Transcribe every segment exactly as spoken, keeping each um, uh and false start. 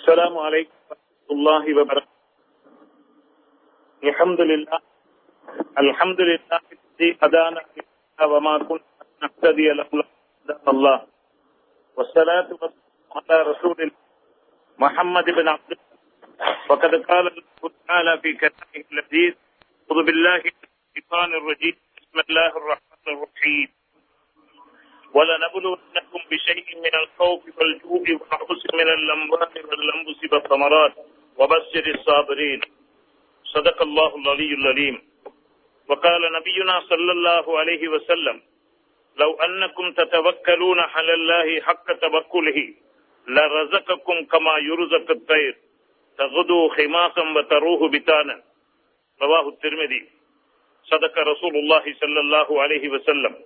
السلام عليكم ورحمة الله وبركاته. الحمد لله الحمد لله الذي هدانا وما كنا نهتدي لولا أن هدانا الله، والصلاة والسلام على رسول الله محمد بن عبد الله. وقد قال الله تعالى في كلامه العزيز: أعوذ بالله من الشيطان الرجيم، بسم الله الرحمن الرحيم. وَلَنَبْلُوَنَّكُمْ بِشَيْءٍ مِنَ الْخَوْفِ وَالْجُوعِ وَنَقْصٍ مِنَ الْأَمْوَالِ وَالْأَنْفُسِ وَالثَّمَرَاتِ وَبَشِّرِ الصَّابِرِينَ. صدق الله العلي العليم. وقال نبينا صلى الله عليه وسلم: لو أنكم تتوكلون على الله حق توكله لرزقكم كما يرزق الطير تغدو خماصا وتروح بطانا. رواه الترمذي. صدق رسول الله صلى الله عليه وسلم.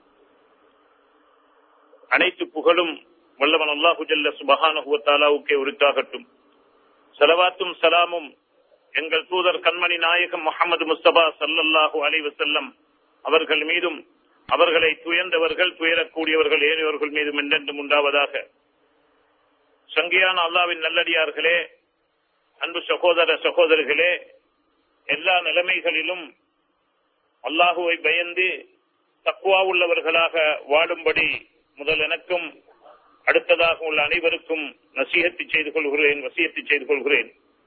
அனைத்து புகழும் வல்லவன் அல்லாஹு ஜல்ல சுப்ஹானஹு வ தஆலாவுக்கே உரித்தாகட்டும். ஸலவாத்தும் ஸலாமும் எங்கள் தூதர் கண்மணி நாயகம் முஹம்மது முஸ்தபா ஸல்லல்லாஹு அலைஹி வஸல்லம் அவர்கள் மீதும், அவர்களை துயர்ந்தவர்கள் துயரக்கூடியவர்கள் ஏனையவர்கள் மீதும் என்றென்றும் உண்டாவதாக. சங்கியான அல்லாஹ்வின் நல்லடியார்களே, அன்பு சகோதர சகோதரிகளே, எல்லா நிலைமைகளிலும் அல்லாஹுவை பயந்து தக்வா உள்ளவர்களாக வாழும்படி முதல் எனக்கும் அடுத்ததாக உள்ள அனைவருக்கும் நசீஹத்து செய்து கொள்கிறேன், வசியத்து செய்து கொள்கிறேன்.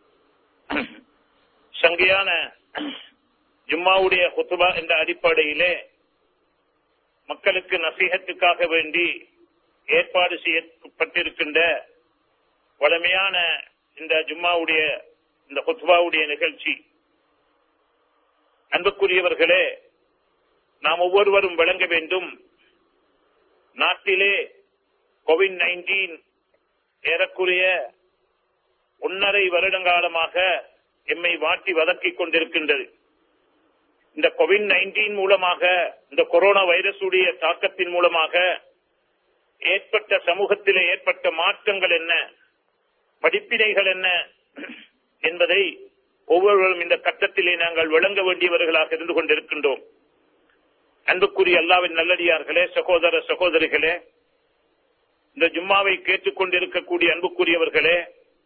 சங்கையான ஜும்மாவுடைய குத்பா என்ற அடிப்படையிலே மக்களுக்கு நசீஹத்துக்காக வேண்டி ஏற்பாடு செய்யப்பட்டிருக்கின்ற வளமையான இந்த ஜும்மாவுடைய இந்த குத்பாவுடைய நிகழ்ச்சி, அன்புக்குரியவர்களே, நாம் ஒவ்வொருவரும் விளங்க வேண்டும். நாட்டிலே கோவிட் நைன்டீன் ஏறக்குறைய ஒன்னரை வருடங்காலமாக எம்மை வாட்டி வதக்கிக் கொண்டிருக்கின்றது. இந்த கோவிட் நைன்டீன் மூலமாக, இந்த கொரோனா வைரசுடைய தாக்கத்தின் மூலமாக ஏற்பட்ட சமூகத்திலே ஏற்பட்ட மாற்றங்கள் என்ன, படிப்பினைகள் என்ன என்பதை ஒவ்வொருவரும் இந்த கட்டத்திலே நாங்கள் விளங்க வேண்டியவர்களாக இருந்து கொண்டிருக்கின்றோம். அன்புக்குரிய அல்லாஹ்வின் நல்லடியார்களே, சகோதர சகோதரிகளே, இந்த ஜும்மாவை கேட்டுக் கொண்டிருக்கக்கூடிய அன்புக்குரியவர்களே,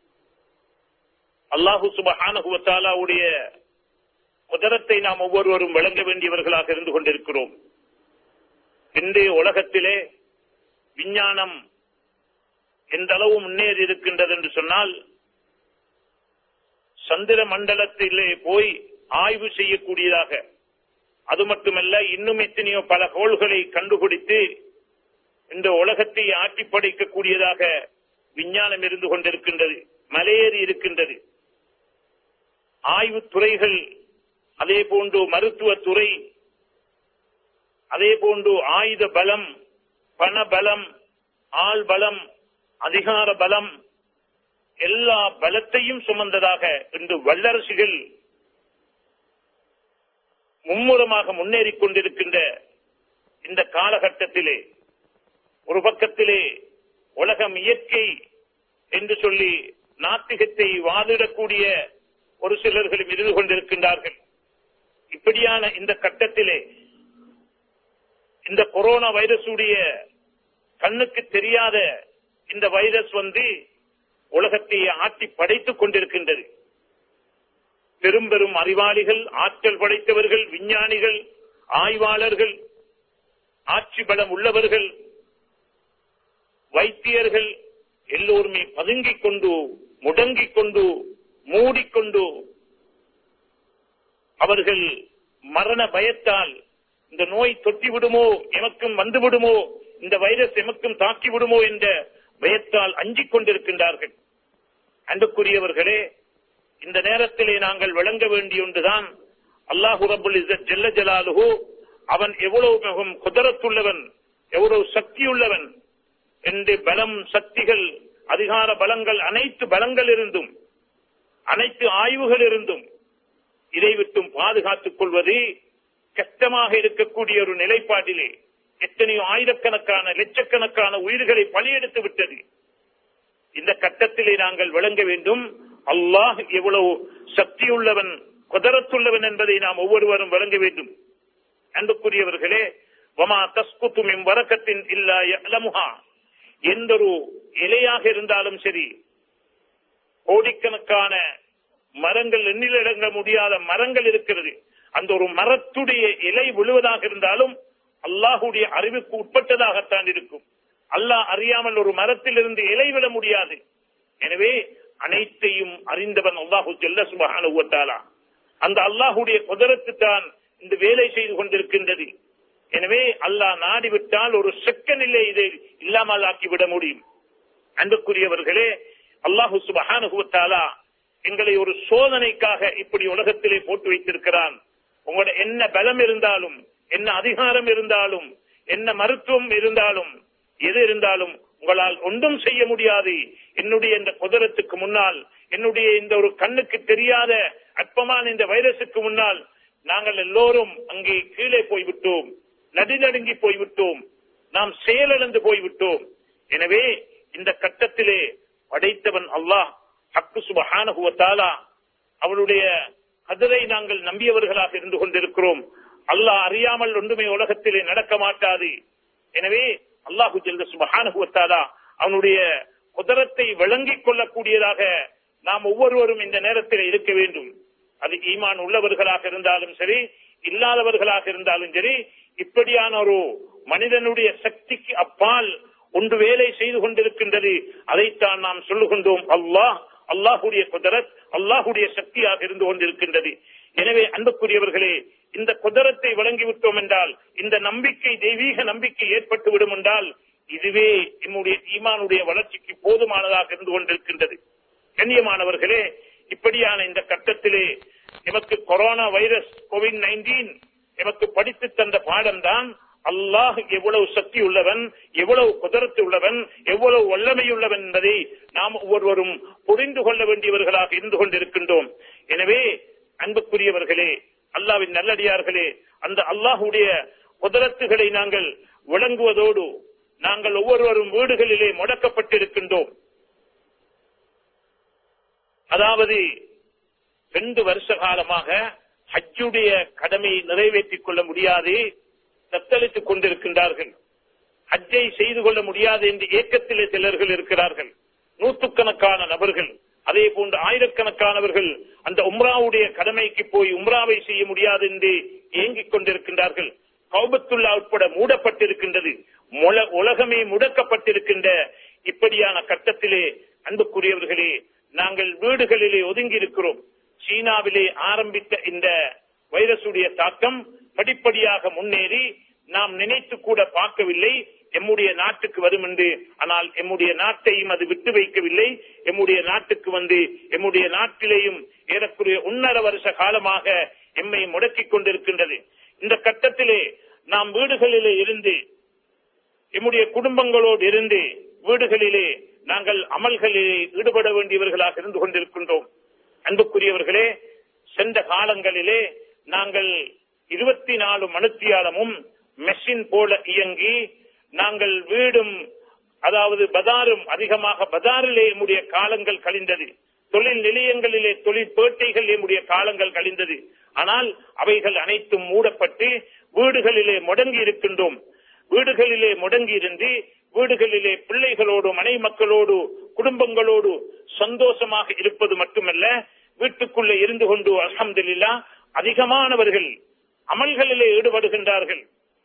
அல்லாஹு சுப்ஹானஹு வ தஆலாவுடைய குதரத்தை நாம் ஒவ்வொருவரும் விளங்க வேண்டியவர்களாக இருந்து கொண்டிருக்கிறோம். இன்றைய உலகத்திலே விஞ்ஞானம் எந்த அளவு முன்னேறி இருக்கின்றது என்று சொன்னால், சந்திர மண்டலத்திலே போய் ஆய்வு செய்யக்கூடியதாக, அது மட்டுமல்ல, இன்னும் எத்தனையோ பல கோள்களை கண்டுபிடித்து இந்த உலகத்தை ஆட்டி படைக்கக்கூடியதாக விஞ்ஞானம் இருந்து கொண்டிருக்கின்றது, மலையேறி இருக்கின்றது. ஆய்வு துறைகள், அதே போன்று மருத்துவத்துறை, அதே போன்று ஆயுத பலம், பண பலம், ஆள் பலம், அதிகார பலம், எல்லா பலத்தையும் சுமந்ததாக இன்று வல்லரசுகள் மும்முரமாக முன்னேறிக் கொண்டிருக்கின்ற இந்த காலகட்டத்திலே, ஒரு பக்கத்திலே உலகம் இயற்கை என்று சொல்லி நாத்திகத்தை வாதிடக்கூடிய ஒரு சிலர்களும் இருந்து கொண்டிருக்கின்றார்கள். இப்படியான இந்த கட்டத்திலே இந்த கொரோனா வைரசுடைய கண்ணுக்கு தெரியாத இந்த வைரஸ் வந்து உலகத்தை ஆட்டி படைத்துக் கொண்டிருக்கின்றது. பெரும் பெரும் அறிவாளிகள், ஆற்றல் படைத்தவர்கள், விஞ்ஞானிகள், ஆய்வாளர்கள், ஆட்சி பலம் உள்ளவர்கள், வைத்தியர்கள் எல்லோருமே பதுங்கிக் கொண்டு, முடங்கிக் கொண்டு, மூடிக்கொண்டு, அவர்கள் மரண பயத்தால் இந்த நோய் தொட்டி விடுமோ, எமக்கும் வந்து விடுமோ, இந்த வைரஸ் எமக்கும் தாக்கி விடுமோ என்ற பயத்தால் அஞ்சிக் கொண்டிருக்கின்றார்கள். அன்புக்குரியவர்களே, இந்த நேரத்திலே நாங்கள் விளங்க வேண்டிய ஒன்றுதான், அல்லாஹு ரப்புல் இஸ்ஸத் ஜல்ல ஜலாலுஹு அவன் எவ்வளவு மிகவும் குதரத்துள்ளவன், எவ்வளவு சக்தியுள்ளவன் என்று பலம், சக்திகள், அதிகார பலங்கள், அனைத்து பலங்கள் இருந்தும், அனைத்து ஆய்வுகள் இருந்தும் இதை விட்டும் பாதுகாத்துக் கொள்வது கஷ்டமாக இருக்கக்கூடிய ஒரு நிலைப்பாட்டிலே எத்தனையோ ஆயிரக்கணக்கான லட்சக்கணக்கான உயிர்களை பலியெடுத்து விட்டது. இந்த கட்டத்திலே நாங்கள் விளங்க வேண்டும், அல்லாஹ் எவ்வளவு சக்தியுள்ளவன், குதரத்துள்ளவன் என்பதை நாம் ஒவ்வொருவரும் விளங்க வேண்டும். அன்புக்குரியவர்களே, வமா தஸ்குத்து மின் வரக்கத்தின் இல்லா யஅலமுஹா, எந்த ஒரு இலையாக இருந்தாலும் சரி, கோடிக்கணக்கான மரங்கள், எண்ணிலடங்க முடியாத மரங்கள் இருக்கிறது. அந்த ஒரு மரத்துடைய இலை விழுவதாக இருந்தாலும் அல்லாஹுடைய அறிவுக்கு உட்பட்டதாகத்தான் இருக்கும். அல்லாஹ் அறியாமல் ஒரு மரத்தில் இருந்து இலை விழ முடியாது. எனவே அனைத்தையும் அறிந்தவன் அல்லாஹு ஜல்ல சுப்ஹானஹு வ தஆலா. அந்த அல்லாஹுடைய குதரத்து தான் இந்த வேலை செய்து கொண்டிருக்கின்றது. எனவே அல்லாஹ் நாடிவிட்டால் ஒரு செகண்டிலே இதை இல்லாமல் ஆக்கிவிட முடியும். அன்புக்குரியவர்களே, அல்லாஹு சுப்ஹானஹு வ தஆலா எங்களை ஒரு சோதனைக்காக இப்படி உலகத்திலே போட்டு வைத்திருக்கிறான். உங்களோட என்ன பலம் இருந்தாலும், என்ன அதிகாரம் இருந்தாலும், என்ன மருத்துவம் இருந்தாலும், எது இருந்தாலும் உங்களால் ஒன்றும் செய்ய முடியாது. என்னுடைய இந்த குதரத்துக்கு முன்னால், என்னுடைய இந்த ஒரு கண்ணுக்கு தெரியாத அற்பமான இந்த வைரசுக்கு முன்னால் நாங்கள் எல்லோரும் அங்கே கீழே போய்விட்டோம், நடுநடுங்கி போய்விட்டோம், நாம் செயலிழந்து போய்விட்டோம். எனவே இந்த கட்டத்திலே படைத்தவன் அல்லாஹ் ஹக்கு சுப்ஹானஹு வ தஆலா, அவனுடைய கதரை நாங்கள் நம்பியவர்களாக இருந்து கொண்டிருக்கிறோம். அல்லாஹ் அறியாமல் ஒன்றுமே உலகத்திலே நடக்க மாட்டாது. எனவே அல்லாஹு ஜல்ல சுப்ஹானஹு வ தஆலா அவனுடைய குதரத்தை விளங்கிக் கொள்ளக்கூடியதாக நாம் ஒவ்வொருவரும் இந்த நேரத்தில் இருக்க வேண்டும். அது ஈமான் உள்ளவர்களாக இருந்தாலும் சரி, இல்லாதவர்களாக இருந்தாலும் சரி, இப்படியான ஒரு மனிதனுடைய சக்திக்கு அப்பால் ஒன்று வேலை செய்து கொண்டிருக்கின்றது. அதைத்தான் நாம் சொல்லுகின்றோம், அல்லாஹ் அல்லாஹுடைய குதரத், அல்லாஹுடைய சக்தியாக இருந்து கொண்டிருக்கின்றது. எனவே அன்புக்குரியவர்களே, இந்த குதரத்தை வழங்கிவிட்டோம் என்றால், இந்த நம்பிக்கை தெய்வீக நம்பிக்கை ஏற்பட்டு விடும் என்றால், இதுவே நம்முடைய ஈமானுடைய வளர்ச்சிக்கு போதுமானதாக இருந்து கொண்டிருக்கின்றது. கண்ணியமானவர்களே, இப்படியான இந்த கட்டத்திலே எமக்கு கொரோனா வைரஸ் கோவிட் நைன்டீன் எமக்கு படித்து தந்த பாடம் தான் அல்லாஹ் எவ்வளவு சக்தி உள்ளவன், எவ்வளவு குதரத்து உள்ளவன், எவ்வளவு வல்லமை உள்ளவன் என்பதை நாம் ஒவ்வொருவரும் புரிந்து கொள்ள வேண்டியவர்களாக இருந்து கொண்டிருக்கின்றோம். எனவே அன்புக்குரியவர்களே, அல்லாஹ்வின் நல்லடியார்களே, அந்த அல்லாஹுடைய குதரத்துகளை நாங்கள் விளங்குவதோடு நாங்கள் ஒவ்வொருவரும் வீடுகளிலே முடக்கப்பட்டிருக்கின்றோம். அதாவது ரெண்டு வருஷ காலமாக ஹஜ்ஜுடைய கடமையை நிறைவேற்றிக் கொள்ள முடியாது, தத்தளித்துக் கொண்டிருக்கின்றார்கள். ஹஜ்ஜை செய்து கொள்ள முடியாது என்று ஏக்கத்திலே சிலர்கள் இருக்கிறார்கள். நூற்றுக்கணக்கான நபர்கள், அதே போன்று ஆயிரக்கணக்கானவர்கள் அந்த உம்ராவுடைய கடமைக்கு போய் உம்ராவை செய்ய முடியாது என்று ஏங்கிக் கொண்டிருக்கின்றார்கள். கௌபத்துல்லா உட்பட மூடப்பட்டிருக்கின்றது, உலகமே முடக்கப்பட்டிருக்கின்ற இப்படியான கட்டத்திலே அன்புக்குரியவர்களே, நாங்கள் வீடுகளிலே ஒதுங்கி இருக்கிறோம். சீனாவிலே ஆரம்பித்த இந்த வைரசுடைய தாக்கம் படிப்படியாக முன்னேறி நாம் நினைத்து கூட பார்க்கவில்லை எம்முடைய நாட்டுக்கு வரும் என்று. ஆனால் எம்முடைய நாட்டையும் அது விட்டு வைக்கவில்லை. எம்முடைய நாட்டுக்கு வந்து எம்முடைய நாட்டிலேயும் ஏறக்குறைய ஒன்னரை வருஷ காலமாக எம்மை முடக்கிக் கொண்டிருக்கின்றது. இந்த கட்டத்திலே நாம் வீடுகளிலே இருந்து, எம்முடைய குடும்பங்களோடு இருந்து வீடுகளிலே நாங்கள் அமல்களிலே ஈடுபட வேண்டியவர்களாக இருந்து கொண்டிருக்கின்றோம். அன்புக்குரியவர்களே, சென்ற காலங்களிலே நாங்கள் இருபத்தி நாலு மணித்தியாலமும் மெஷின் போல இயங்கி நாங்கள் வீடும், அதாவது பஜாரும், அதிகமாக பஜாரிலே நம்முடைய காலங்கள் கழிந்தது. தொழில் நிலையங்களிலே, தொழில் பேட்டைகள் நம்முடைய காலங்கள் கழிந்தது. ஆனால் அவைகள் அனைத்தும் மூடப்பட்டு வீடுகளிலே முடங்கி இருக்கின்றோம். வீடுகளிலே முடங்கி இருந்து வீடுகளிலே பிள்ளைகளோடு, மனை மக்களோடு, குடும்பங்களோடு சந்தோஷமாக இருப்பது மட்டுமல்ல, வீட்டுக்குள்ளே இருந்து கொண்டு அல்ஹம்துலில்லாஹ் அதிகமானவர்கள் அமல்களிலே ஈடுபடுகின்றார்கள்.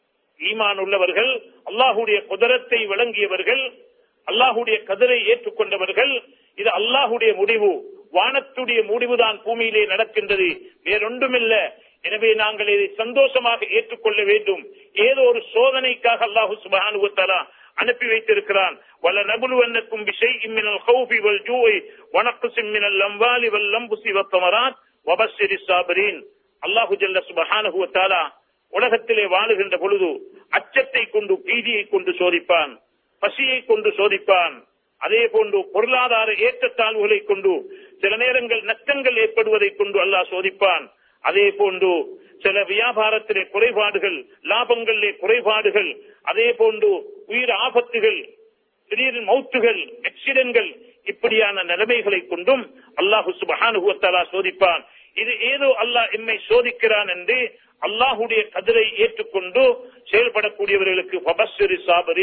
ஈமான் உள்ளவர்கள், அல்லாஹுடைய குதரத்தை வழங்கியவர்கள், அல்லாஹுடைய கதிரை ஏற்றுக்கொண்டவர்கள். இது அல்லாஹுடைய முடிவு, வானத்துடைய முடிவுதான் பூமியிலே நடக்கின்றது, வேறொன்றுமில்ல. எனவே நாங்கள் இதை சந்தோஷமாக ஏற்றுக்கொள்ள வேண்டும். ஏதோ ஒரு சோதனைக்காக அல்லாஹு சுப்ஹானஹு வ தஆலா அனுப்பி வைத்திருக்கிறான். வலநபுலுவன்னக்கும் பிஷைஇம் மினல் கௌஃபி வல் ஜூஇ வனக்ஸிம் மினல் அம்வாலி வல் அன்ஃபுஸி வத்தமராத் வபஷ்ஷிரிஸ் ஸாபிரீன். அல்லாஹு ஜல்ல சுப்ஹானஹு வ தஆலா உலகத்திலே வாழுகின்ற பொழுது அச்சத்தை கொண்டு, பீதியை கொண்டு சோதிப்பான், பசியை கொண்டு சோதிப்பான். அதே போன்று பொருளாதார ஏற்றத்தாழ்வுகளை கொண்டு, சில நேரங்கள் நஷ்டங்கள் ஏற்படுவதை கொண்டு அல்லாஹ் சோதிப்பான். அதே போன்று சில வியாபாரத்திலே குறைபாடுகள், லாபங்களிலே குறைபாடுகள், அதே போன்று உயிர் ஆபத்துகள், திடீர் மௌத்துகள், ஆக்சிடென்ட்கள், இப்படியான நிலைமைகளை கொண்டும் அல்லாஹு சுப்ஹானஹு வ தஆலா சோதிப்பான். இது ஏதோ அல்லாஹ் எம்மை சோதிக்கிறான் என்று அல்லாஹுடைய கதிரை ஏற்றுக்கொண்டு செயல்படக்கூடியவர்களுக்கு வபஷ்ஷிரிஸ் ஸாபிரீன்,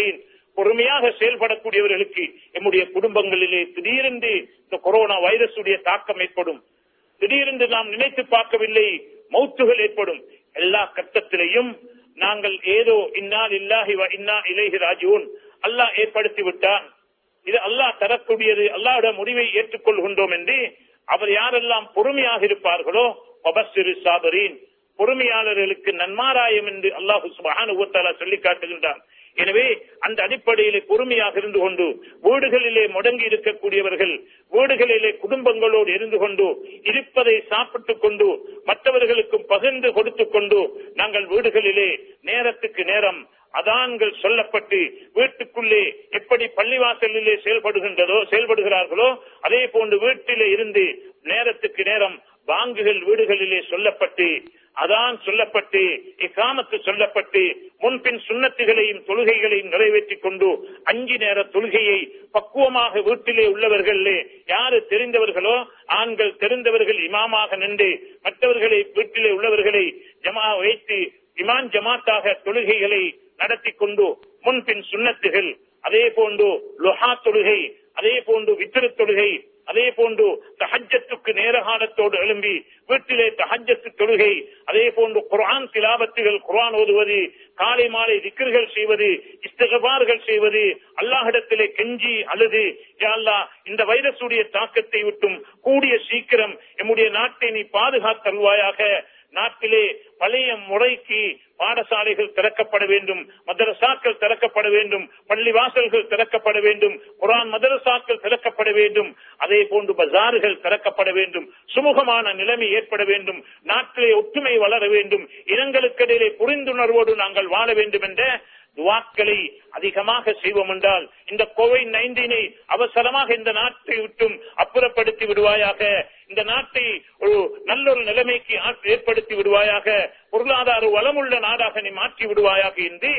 பொறுமையாக செயல்படக்கூடியவர்களுக்கு நம்முடைய குடும்பங்களிலே திடீரென்று இந்த கொரோனா வைரசுடைய தாக்கம் ஏற்படும். திடீரென்று நாம் நினைத்து பார்க்கவில்லை, மௌத்துகள் ஏற்படும். எல்லா கட்டத்திலையும் நாங்கள் ஏதோ இன்னா லில்லாஹி வ இன்னா இலைஹி ராஜிஊன், அல்லாஹ் ஏற்படுத்தி விட்டான், இது அல்லாஹ் தரக்கூடியது, அல்லாஹ்வுடைய முடிவை ஏற்றுக்கொள்கின்றோம் என்று அவர் யாரெல்லாம் பொறுமையாக இருப்பார்களோ வபஸ்ஸிரு ஸாபிரீன், பொறுமையாளர்களுக்கு நன்மாராயம் என்று அல்லாஹ் சுப்ஹானஹு வ தஆலா சொல்லி காட்டுகின்றான். எனவே அந்த அடிப்படையிலே பொறுமையாக இருந்து கொண்டு வீடுகளிலே முடங்கி இருக்கக்கூடியவர்கள் வீடுகளிலே குடும்பங்களோடு இருந்து கொண்டு இருப்பதை சாப்பிட்டுக் கொண்டு மற்றவர்களுக்கும் பகிர்ந்து கொடுத்துக் கொண்டு நாங்கள் வீடுகளிலே நேரத்துக்கு நேரம் அதான்கள் சொல்லப்பட்டு வீட்டுக்குள்ளே எப்படி பள்ளிவாசலிலே செயல்படுகின்றதோ செயல்படுகிறார்களோ அதே போன்று வீட்டிலே இருந்து நேரத்துக்கு நேரம் பாங்குகள் வீடுகளிலே சொல்லப்பட்டு அதான் சொல்லப்பட்டு இகாமத்து சொல்லப்பட்டு முன்பின் சுன்னத்துகளையும் தொழுகைகளையும் நிறைவேற்றிக் கொண்டு அஞ்சு நேர தொழுகையை பக்குவமாக வீட்டிலே உள்ளவர்களே யாரு தெரிந்தவர்களோ ஆண்கள் தெரிந்தவர்கள் இமாமாக நின்று மற்றவர்களை வீட்டிலே உள்ளவர்களை ஜமா வைத்து இமான் ஜமாத்தாக தொழுகைகளை நடத்தி கொண்டு முன்பின் சுன்னத்துகள் அதே போன்று லுஹா தொழுகை அதே போன்று வித்ரு தொழுகை அதே போன்று தஹஜ்ஜத்துக்கு நேர காலத்தோடு எழும்பி வீட்டிலே தஹஜ்ஜத்து தொழுகை அதே போன்று குர்ஆன் திலாவத்துகள் குர்ஆன் ஓதுவது காலை மாலை திக்ர்கள் செய்வது இஸ்திக்பார்கள் செய்வது அல்லாஹ்விடத்திலே கெஞ்சி அழுது யா அல்லாஹ் இந்த வைரசுடைய தாக்கத்தை விட்டும் கூடிய சீக்கிரம் நம்முடைய நாட்டை நீ பாதுகாத்தருள்வாயாக. நாட்டிலே பழைய முறைக்கு பாடசாலைகள் திறக்கப்பட வேண்டும், மதரசாக்கள் திறக்கப்பட வேண்டும், பள்ளிவாசல்கள் திறக்கப்பட வேண்டும், குர்ஆன் மதரசாக்கள் திறக்கப்பட வேண்டும், அதே போன்று பஜார்கள் திறக்கப்பட வேண்டும், சுமூகமான நிலைமை ஏற்பட வேண்டும், நாட்டிலே ஒற்றுமை வளர வேண்டும், இனங்களுக்கிடையிலே புரிந்துணர்வோடு நாங்கள் வாழ வேண்டும் என்ற துவாக்களை அதிகமாக செய்வோம் என்றால் இந்த கோவிட் நைன்டீனை அவசரமாக இந்த நாட்டை விட்டும் அப்புறப்படுத்தி விடுவாயாக. இந்த நாட்டை ஒரு நல்ல ஒரு நிலைமைக்கு ஏற்படுத்தி விடுவாயாக. பொருளாதார வளமுள்ள நாடாக நீ மாற்றி விடுவாயாக என்று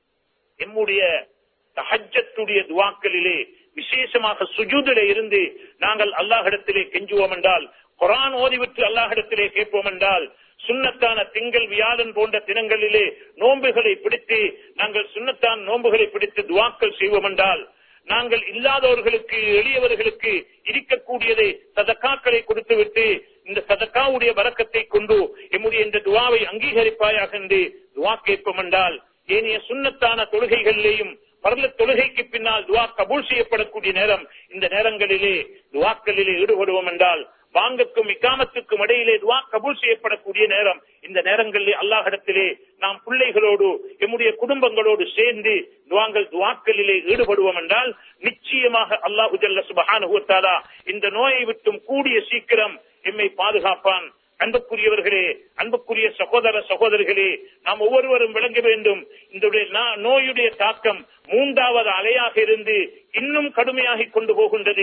நம்முடைய தஹஜ்ஜத்துடைய துவாக்களிலே விசேஷமாக சுஜூதிலே இருந்து நாங்கள் அல்லாஹ்விடத்திலே கெஞ்சுவோம் என்றால், குர்ஆன் ஓதிவிட்டு அல்லாஹ்விடத்திலே கேட்போம் என்றால், சுன்னத்தான திங்கள் வியாழன் போன்ற தினங்களிலே நோன்புகளை பிடித்து நாங்கள் சுன்னத்தான் நோன்புகளை பிடித்து துவாக்கள் செய்வோம் என்றால், நாங்கள் இல்லாதவர்களுக்கு எளியவர்களுக்கு இருக்கக்கூடியதை சதக்காக்களை கொடுத்துவிட்டு இந்த சதக்காவுடைய பரக்கத்தை கொண்டு எம்முடைய இந்த துவாவை அங்கீகரிப்பாயாக என்று துவா கேட்போம் என்றால், ஏனைய சுன்னத்தான தொழுகைகளிலேயும் பரல தொழுகைக்கு பின்னால் துவா கபூல் செய்யப்படக்கூடிய நேரம் இந்த நேரங்களிலே துவாக்களிலே ஈடுபடுவோம் என்றால், வாங்குக்கும் இக்காமத்துக்கும் இடையிலே துவா கபூல் செய்யப்படக்கூடிய நேரம் இந்த நேரங்களிலே அல்லாஹ்விடத்திலே நாம் பிள்ளைகளோடு நம்முடைய குடும்பங்களோடு சேர்ந்து துவாங்கள் துவாக்களிலே ஈடுபடுவோம் என்றால் நிச்சயமாக அல்லாஹு ஜல்ல சுப்ஹானஹு வ தஆலா இந்த நோயை விட்டும் கூடிய சீக்கிரம் எம்மை பாதுகாப்பான். அன்புக்குரியவர்களே, அன்புக்குரிய சகோதர சகோதரிகளே, நாம் ஒவ்வொருவரும் விளங்க வேண்டும், இந்த நோயுடைய தாக்கம் மூன்றாவது அலையாக இருந்து இன்னும் கடுமையாகிக் கொண்டு போகின்றது.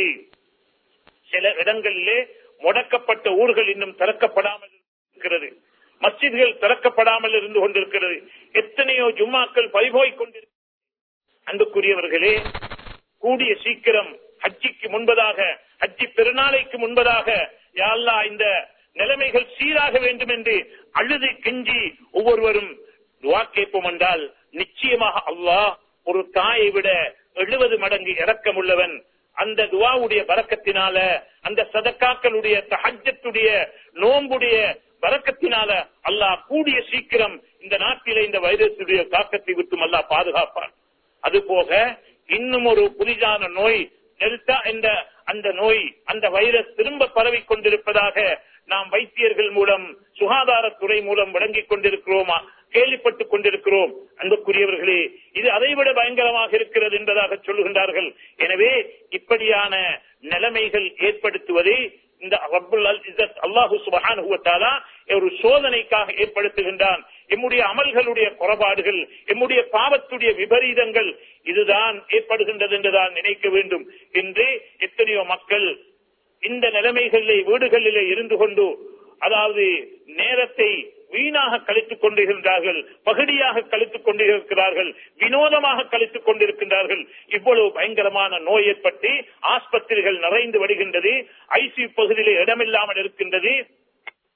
சில இடங்களிலே முடக்கப்பட்ட ஊர்கள் இன்னும் திறக்கப்படாமல் இருக்கிறது, மஸ்ஜித்கள் திறக்கப்படாமல் இருந்து கொண்டிருக்கிறது, எத்தனையோ ஜும்மாக்கள் பறிபோய் கொண்டிருக்கிறது. அன்புக்குரியவர்களே, கூடிய சீக்கிரம் ஹஜ்ஜிக்கு முன்பதாக ஹஜ்ஜி பெருநாளைக்கு முன்பதாக யா அல்லாஹ் இந்த நிலைமைகள் சீராக வேண்டும் என்று அழுது கெஞ்சி ஒவ்வொருவரும் துஆ கேட்போம் என்றால் நிச்சயமாக அல்லாஹ் ஒரு தாயை விட எழுபது மடங்கு இரக்கம் உள்ளவன். அந்த துஆவுடைய பரக்கத்தினால, அந்த சதக்காக்களுடைய தஹஜ்ஜத்துடைய நோன்புடைய பரக்கத்தினால அல்லாஹ் கூடிய சீக்கிரம் இந்த நாட்டிலே இந்த வைரசுடைய தாக்கத்தை விட்டும் அல்லாஹ் பாதுகாப்பான். அதுபோக இன்னும் ஒரு புதிதான நோய் டெல்டா என்ற அந்த நோய், அந்த வைரஸ் திரும்ப பரவி கொண்டிருப்பதாக நாம் வைத்தியர்கள் மூலம் சுகாதாரத்துறை மூலம் வழங்கிக் கொண்டிருக்கிறோமா கேள்விப்பட்டுக் கொண்டிருக்கிறோம். அன்புக்குரியவர்களே, இது அதைவிட பயங்கரமாக இருக்கிறது என்பதாக சொல்லுகின்றார்கள். எனவே இப்படியான நிலைமைகள் ஏற்படுத்துவதை இந்த ரப்புல் இஸ்ஸத் அல்லாஹு சுப்ஹானஹு வ தஆலா ஒரு சோதனைக்காக ஏற்படுத்துகின்றான். எம்முடைய அமல்களுடைய குறைபாடுகள், எம்முடைய பாவத்துடைய விபரீதங்கள் இதுதான் ஏற்படுகின்றது என்றுதான் நினைக்க வேண்டும் என்று எத்தனையோ மக்கள் இந்த நிலைமைகளிலே வீடுகளிலே இருந்து கொண்டு, அதாவது நேரத்தை வீணாக கழித்துக் கொண்டிருக்கின்றார்கள், பகுதியாக கழித்துக் கொண்டிருக்கிறார்கள், வினோதமாக கழித்துக் கொண்டிருக்கின்றார்கள். இவ்வளவு பயங்கரமான நோய் ஏற்பட்டு ஆஸ்பத்திரிகள் நிறைந்து வருகின்றது, ஐசியு பகுதியிலே இடமில்லாமல் இருக்கின்றது.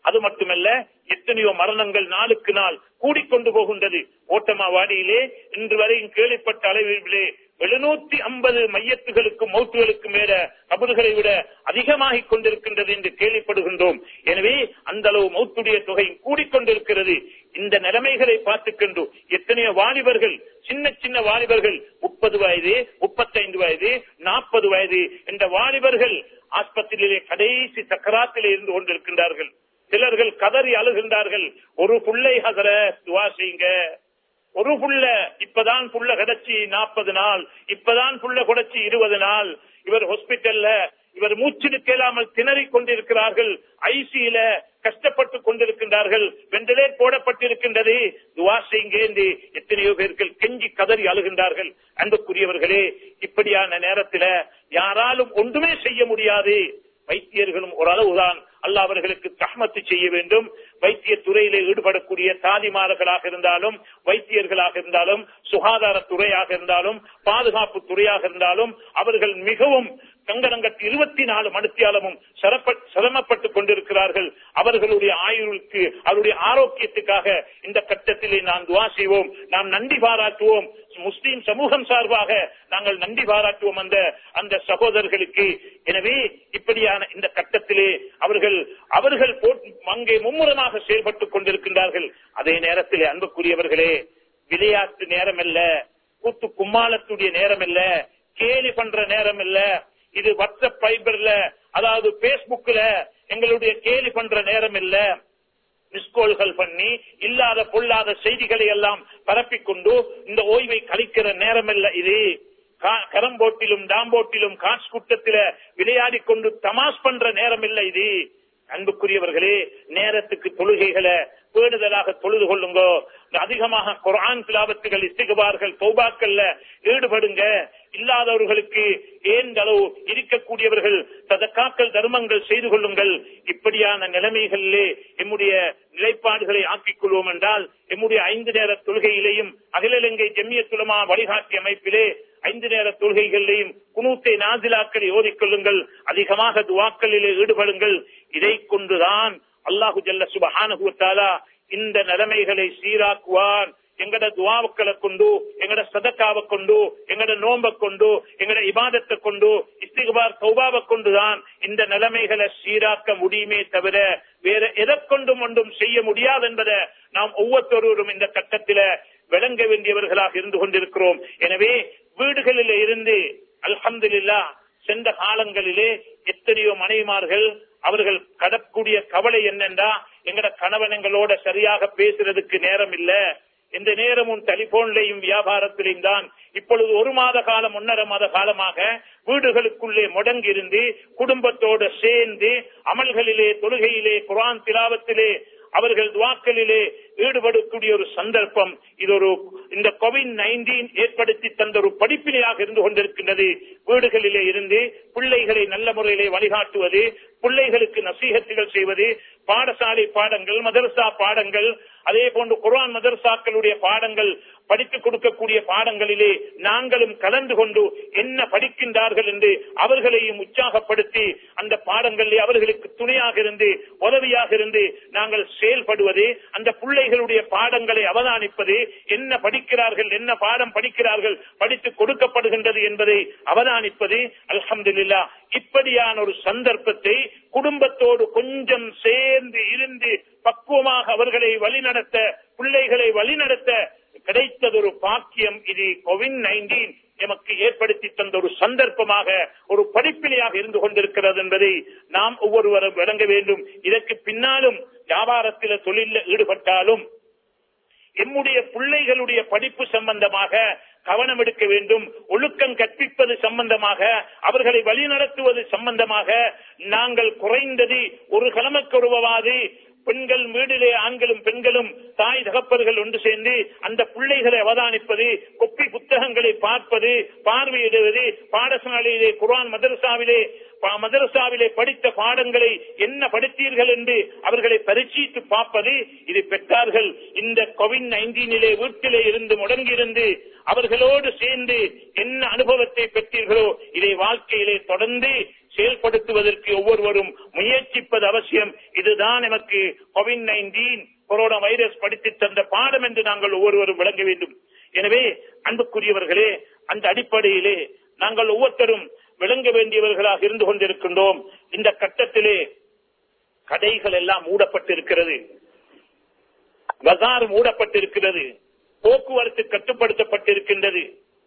அது மட்டுமல்ல, எத்தனையோ மரணங்கள் நாளுக்கு நாள் கூடிக்கொண்டு போகின்றது. ஓட்டமாவாடியிலே இன்று வரையும் கேள்விப்பட்ட அளவிலே எழுநூத்தி ஐம்பது மையத்துகளுக்கு மௌத்துகளுக்கு மேல கபறுகளை விட அதிகமாகிக் கொண்டிருக்கின்றது என்று கேள்விப்படுகின்றோம். எனவே அந்த அளவு மௌத்துடைய தொகை கூடிக்கொண்டிருக்கிறது. இந்த நிலைமைகளை பார்த்துக்கொண்டு எத்தனையோ வாலிபர்கள், சின்ன சின்ன வாலிபர்கள், முப்பது வயது, முப்பத்தைந்து வயது, நாற்பது வயது என்ற வாலிபர்கள் ஆஸ்பத்திரியிலே கடைசி சக்கராத்திலே இருந்து கொண்டிருக்கின்றார்கள். சிலர்கள் கதறி அழுகின்றார்கள், ஒரு புள்ளை ஹஸரத் துஆ செய்யுங்க, ஒரு புள்ள இப்பதான் புள்ள கிடைச்சி நாற்பது நாள், இப்பதான் புள்ள கிடைச்சி இருபது நாள், இவர் ஹாஸ்பிட்டல்ல இவர் மூச்சு கேளாமல் திணறிக் கொண்டிருக்கிறார்கள், ஐசியில கஷ்டப்பட்டுக் கொண்டிருக்கின்றார்கள், வெண்டிலேட் போடப்பட்டிருக்கின்றது, துஆ செய்யுங்க என்று எத்தனையோ பேர்கள் கெஞ்சி கதறி அழுகின்றார்கள். அன்புக்குரியவர்களே, இப்படியான நேரத்தில் யாராலும் ஒன்றுமே செய்ய முடியாது. வைத்தியர்களும் ஓரளவுதான் அல்லாஹ் அவர்களுக்கு ரஹ்மத்து செய்ய வேண்டும். வைத்திய துறையிலே ஈடுபடக்கூடிய தாதிமார்களாக இருந்தாலும், வைத்தியர்களாக இருந்தாலும், சுகாதாரத்துறையாக இருந்தாலும், பாதுகாப்பு துறையாக இருந்தாலும் அவர்கள் மிகவும் கங்கணங்கட்டு இருபத்தி நாலு மணித்தியாலமும் சிரமப்பட்டுக் கொண்டிருக்கிறார்கள். அவர்களுடைய ஆயுளுக்கு, அவருடைய ஆரோக்கியத்துக்காக இந்த கட்டத்திலே நாம் துஆ செய்வோம், நாம் நன்றி பாராட்டுவோம். முஸ்லிம் சமூகம் சார்பாக நாங்கள் நன்றி பாராட்டுவோம் அந்த அந்த சகோதரர்களுக்கு. எனவே இப்படியான இந்த கட்டத்திலே அவர்கள் அவர்கள் அங்கே மும்முரமாக செயல்பட்டுக் கொண்டிருக்கின்றார்கள். அதே நேரத்திலே அன்புக்குரியவர்களே, விளையாட்டு நேரம் அல்ல, கூத்து கும்மாளத்துடைய நேரம் அல்ல, கேலி பண்ற நேரம் அல்ல, இது வாட்ஸ்அப் ஃபைபர்ல, அதாவது பேஸ்புக்ல எங்களுடைய கேலி பண்ற நேரம் இல்ல. மிஸ்கோல்கள் பண்ணி இல்லாத பொல்லாத செய்திகளை எல்லாம் பரப்பிக்கொண்டு இந்த ஓய்வை கழிக்கிற நேரம் இல்ல. இது கரம்போட்டிலும் டாம்போட்டிலும் காட்சி கூட்டத்தில விளையாடி கொண்டு தமாஷ் பண்ற நேரம் இல்ல. இது அன்புக்குரியவர்களே, நேரத்துக்கு தொழுகைகளை பேணுதலாக தொழுது கொள்ளுங்க. அதிகமாக குர்ஆன் திலாவத்துகள், இஸ்திக்பார்கள், தௌபாக்கள்ல ஈடுபடுங்க. இல்லாதவர்களுக்கு ஏன் அளவு இருக்கக்கூடியவர்கள் சதக்காக்கள், தர்மங்கள் செய்து கொள்ளுங்கள். இப்படியான நிலைமைகளிலே எம்முடைய நிலைப்பாடுகளை ஆக்கிக் கொள்வோம் என்றால், எம்முடைய ஐந்து நேர தொழுகையிலேயும் அகில இலங்கை ஜம்மியத் உலமா வழிகாட்டி அமைப்பிலே ஐந்து நேர தொழுகைகளிலேயும் குனூத்தை நாசிலாக்களை ஓதிக்கொள்ளுங்கள். அதிகமாக துஆக்களிலே ஈடுபடுங்கள். இதை கொண்டுதான் அல்லாஹு ஜல்ல சுப்ஹானஹு வ தஆலா இந்த நிலைமைகளை சீராக்குவான். எங்கட துஆக்களை கொண்டு, எங்கட சதக்காவை கொண்டு, எங்கட நோன்பை கொண்டு, எங்கட இபாதத்தை கொண்டு, இஸ்திக்பார் தௌபாவை கொண்டுதான் இந்த நிலைமைகளை சீராக்க முடியுமே தவிர வேற எதை கொண்டும் ஒன்றும் செய்ய முடியாது என்பதை நாம் ஒவ்வொருவரும் இந்த கட்டத்தில விளங்க வேண்டியவர்களாக இருந்து கொண்டிருக்கிறோம். எனவே வீடுகளிலே இருந்து அல்ஹம்துலில்லாஹ் சென்ற காலங்களிலே எத்தனையோ மனைவிமார்கள் அவர்கள் கடக்கூடிய கவலை என்னென்றா, எங்கட கணவனங்களோட சரியாக பேசுறதுக்கு நேரம் இல்ல, எந்த நேரமும் டெலிபோன்லையும் வியாபாரத்திலையும் தான். இப்பொழுது ஒரு மாத காலம், ஒன்னரை மாத காலமாக வீடுகளுக்குள்ளே முடங்கியிருந்து குடும்பத்தோடு சேர்ந்து அமல்களிலே, தொழுகையிலே, குர்ஆன் திலாவத்திலே, அவர்கள் துஆக்களிலே ஈடுபடக்கூடிய ஒரு சந்தர்ப்பம் இது ஒரு இந்த கோவிட் நைன்டீன் ஏற்படுத்தி தந்த ஒரு படிப்பினையாக இருந்து கொண்டிருக்கின்றது. வீடுகளிலே இருந்து பிள்ளைகளை நல்ல முறையிலே வழிகாட்டுவது, பிள்ளைகளுக்கு நசீகத்துகள் செய்வது, பாடசாலை பாடங்கள், மதரசா பாடங்கள், அதே போன்று குர்ஆன் மதரசாக்களுடைய பாடங்கள், படித்துக் கொடுக்கக்கூடிய பாடங்களிலே நாங்களும் கலந்து கொண்டு என்ன படிக்கின்றார்கள் என்று அவர்களையும் உற்சாகப்படுத்தி அந்த பாடங்களிலே அவர்களுக்கு துணையாக இருந்து, உதவியாக இருந்து நாங்கள் செயல்படுவது, அந்த பிள்ளைகளுடைய பாடங்களை அவதானிப்பது, என்ன படிக்கிறார்கள், என்ன பாடம் படிக்கிறார்கள், படித்துக் கொடுக்கப்படுகின்றது என்பதை அவதானிப்பது. அல்ஹம்துலில்லாஹ், இப்படியான ஒரு சந்தர்ப்பத்தை குடும்பத்தோடு கொஞ்சம் சேர்ந்து இருந்து பக்குவமாக அவர்களை வழிநடத்த, பிள்ளைகளை வழிநடத்த கிடைத்ததொரு பாக்கியம். இது கோவிட் நைன்டீன் எமக்கு ஏற்படுத்தி தந்த ஒரு சந்தர்ப்பமாக, ஒரு படிப்பினையாக இருந்து கொண்டிருக்கிறது என்பதை நாம் ஒவ்வொருவரும் விளங்க வேண்டும். இதற்கு பின்னாலும் வியாபாரத்தில் தொழிலில் ஈடுபட்டாலும் எம்முடைய பிள்ளைகளுடைய படிப்பு சம்பந்தமாக கவனம் எடுக்க வேண்டும். ஒழுக்கம் கற்பிப்பது சம்பந்தமாக, அவர்களை வழிநடத்துவது சம்பந்தமாக நாங்கள் குறைந்தது ஒரு கிழமைக்கொருவாது பெண்கள் வீடிலே, ஆண்களும் பெண்களும் தாய் தகப்பர்கள் ஒன்று சேர்ந்து அந்த பிள்ளைகளை அவதானிப்பது, கொப்பி புத்தகங்களை பார்ப்பது, பார்வையிடுவது, பாடசாலையிலே குர்ஆன் மதரசாவிலே மதரசாவிலே படித்த பாடங்களை என்ன படித்தீர்கள் என்று அவர்களை பரீட்சித்து பார்ப்பது. இது பெற்றார்கள் இந்த கோவிட் நைன்டீனிலே வீட்டிலே இருந்து முடங்கியிருந்து அவர்களோடு சேர்ந்து என்ன அனுபவத்தை பெற்றீர்களோ இதை வாழ்க்கையிலே தொடர்ந்து செயல்படுத்துவதற்கு ஒவ்வொருவரும் முயற்சிப்பது அவசியம். இதுதான் நமக்கு கோவிட் நைன்டீன் கொரோனா வைரஸ் படித்து தந்த பாடம் என்று நாங்கள் ஒவ்வொருவரும் விளங்க வேண்டும். எனவே அன்புக்குரியவர்களே, அந்த அடிப்படையிலே நாங்கள் ஒவ்வொருத்தரும் விளங்க வேண்டியவர்களாக இருந்து கொண்டிருக்கின்றோம். இந்த கட்டத்திலே கடைகள் எல்லாம் மூடப்பட்டிருக்கிறது, பஜார் மூடப்பட்டிருக்கிறது, போக்குவரத்து கட்டுப்படுத்தப்பட்டிருக்கின்றது.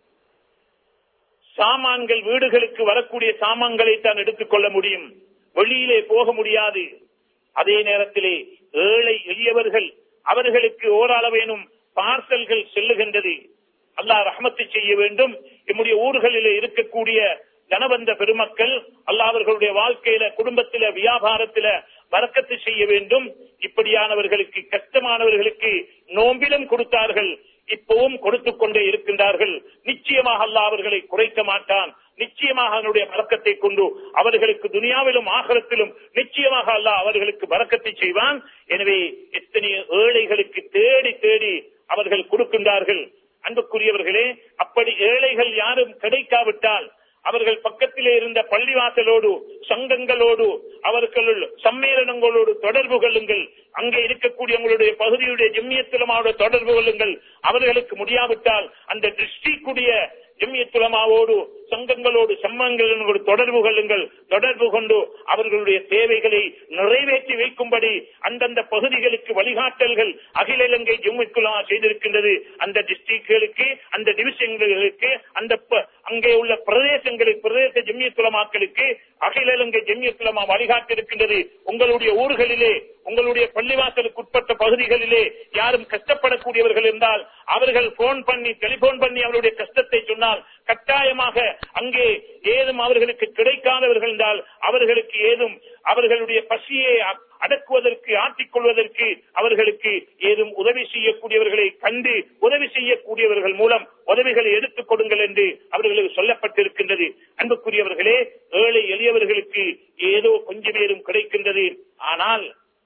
சாமான்கள் வீடுகளுக்கு வரக்கூடிய சாமான்களை தான் எடுத்துக் கொள்ள முடியும், வெளியிலே போக முடியாது. அதே நேரத்திலே ஏழை எளியவர்கள் அவர்களுக்கு ஓரளவேனும் பார்சல்கள் செல்லுகின்றது. அல்லாஹ் ரஹ்மத்து செய்ய வேண்டும். நம்முடைய ஊர்களிலே இருக்கக்கூடிய தனவந்த பெருமக்கள் அல்லாஹ் அவர்களுடைய வாழ்க்கையில, குடும்பத்தில, வியாபாரத்தில பரக்கத்து செய்ய வேண்டும். இப்படியானவர்களுக்கு, கஷ்டமானவர்களுக்கு நோம்பிலும் கொடுத்தார்கள், இப்பவும் கொடுத்துக் கொண்டே இருக்கின்றார்கள். நிச்சயமாக அல்லாஹ் அவர்களை குறைக்க மாட்டான். நிச்சயமாக அவனுடைய பரக்கத்தை கொண்டு அவர்களுக்கு துனியாவிலும் ஆகிரத்திலும் நிச்சயமாக அல்லாஹ் அவர்களுக்கு பரக்கத்தை செய்வான். எனவே எத்தனை ஏழைகளுக்கு தேடி தேடி அவர்கள் கொடுக்கின்றார்கள். அன்புக்குரியவர்களே, அப்படி ஏழைகள் யாரும் கிடைக்காவிட்டால் அவர்கள் பக்கத்திலே இருந்த பள்ளிவாசலோடு, சங்கங்களோடு, அவர்கள் சம்மேளனங்களோடு தொடர்பு கொள்ளுங்கள். அங்கே இருக்கக்கூடிய உங்களுடைய பகுதியுடைய ஜம்மியத்துலமாவோட தொடர்பு கொள்ளுங்கள். அவர்களுக்கு முடியாவிட்டால் அந்த டிஸ்ட்ரிக்டுடைய ஜம்மியத்துலமாவோடு, சங்கங்களோடு, சம்மங்களோடு தொடர்பு கொள்ளுங்கள். தொடர்பு கொண்டு அவர்களுடைய தேவைகளை நிறைவேற்றி வைக்கும்படி அந்தந்த பகுதிகளுக்கு வழிகாட்டல்கள் அகில இலங்கை ஜம்மியத்துலமா செய்திருக்கின்றது. அந்த டிஸ்ட்ரிக்ட்களுக்கு, அந்த டிவிஷன்களுக்கு, அந்த அங்கே உள்ள பிரதேசங்களுக்கு, பிரதேச ஜம்மியத்துலமாக்களுக்கு அகில இலங்கை ஜம்மியத்துலமா வழிகாட்டிருக்கின்றது. உங்களுடைய ஊர்களிலே, உங்களுடைய பள்ளிவாசலுக்கு உட்பட்ட பகுதிகளிலே யாரும் கஷ்டப்படக்கூடியவர்கள் இருந்தால் அவர்கள் போன் பண்ணி, டெலிபோன் பண்ணி அவருடைய கஷ்டத்தை சொன்னால் கட்டாயமாக அங்கே ஏதும் அவர்களுக்கு கிடைக்காதவர்கள் என்றால் அவர்களுக்கு ஏதும் அவர்களுடைய பசியை அடக்குவதற்கு, ஆற்றிக் கொள்வதற்கு அவர்களுக்கு ஏதும் உதவி செய்யக்கூடியவர்களை கண்டு உதவி செய்யக்கூடியவர்கள் மூலம் உதவிகளை எடுத்துக் கொடுங்கள் என்று அவர்களுக்கு சொல்லப்பட்டிருக்கின்றது. அன்புக்குரியவர்களே, ஏழை எளியவர்களுக்கு ஏதோ கொஞ்சம் பேரும் கிடைக்கின்றது. ஆனால்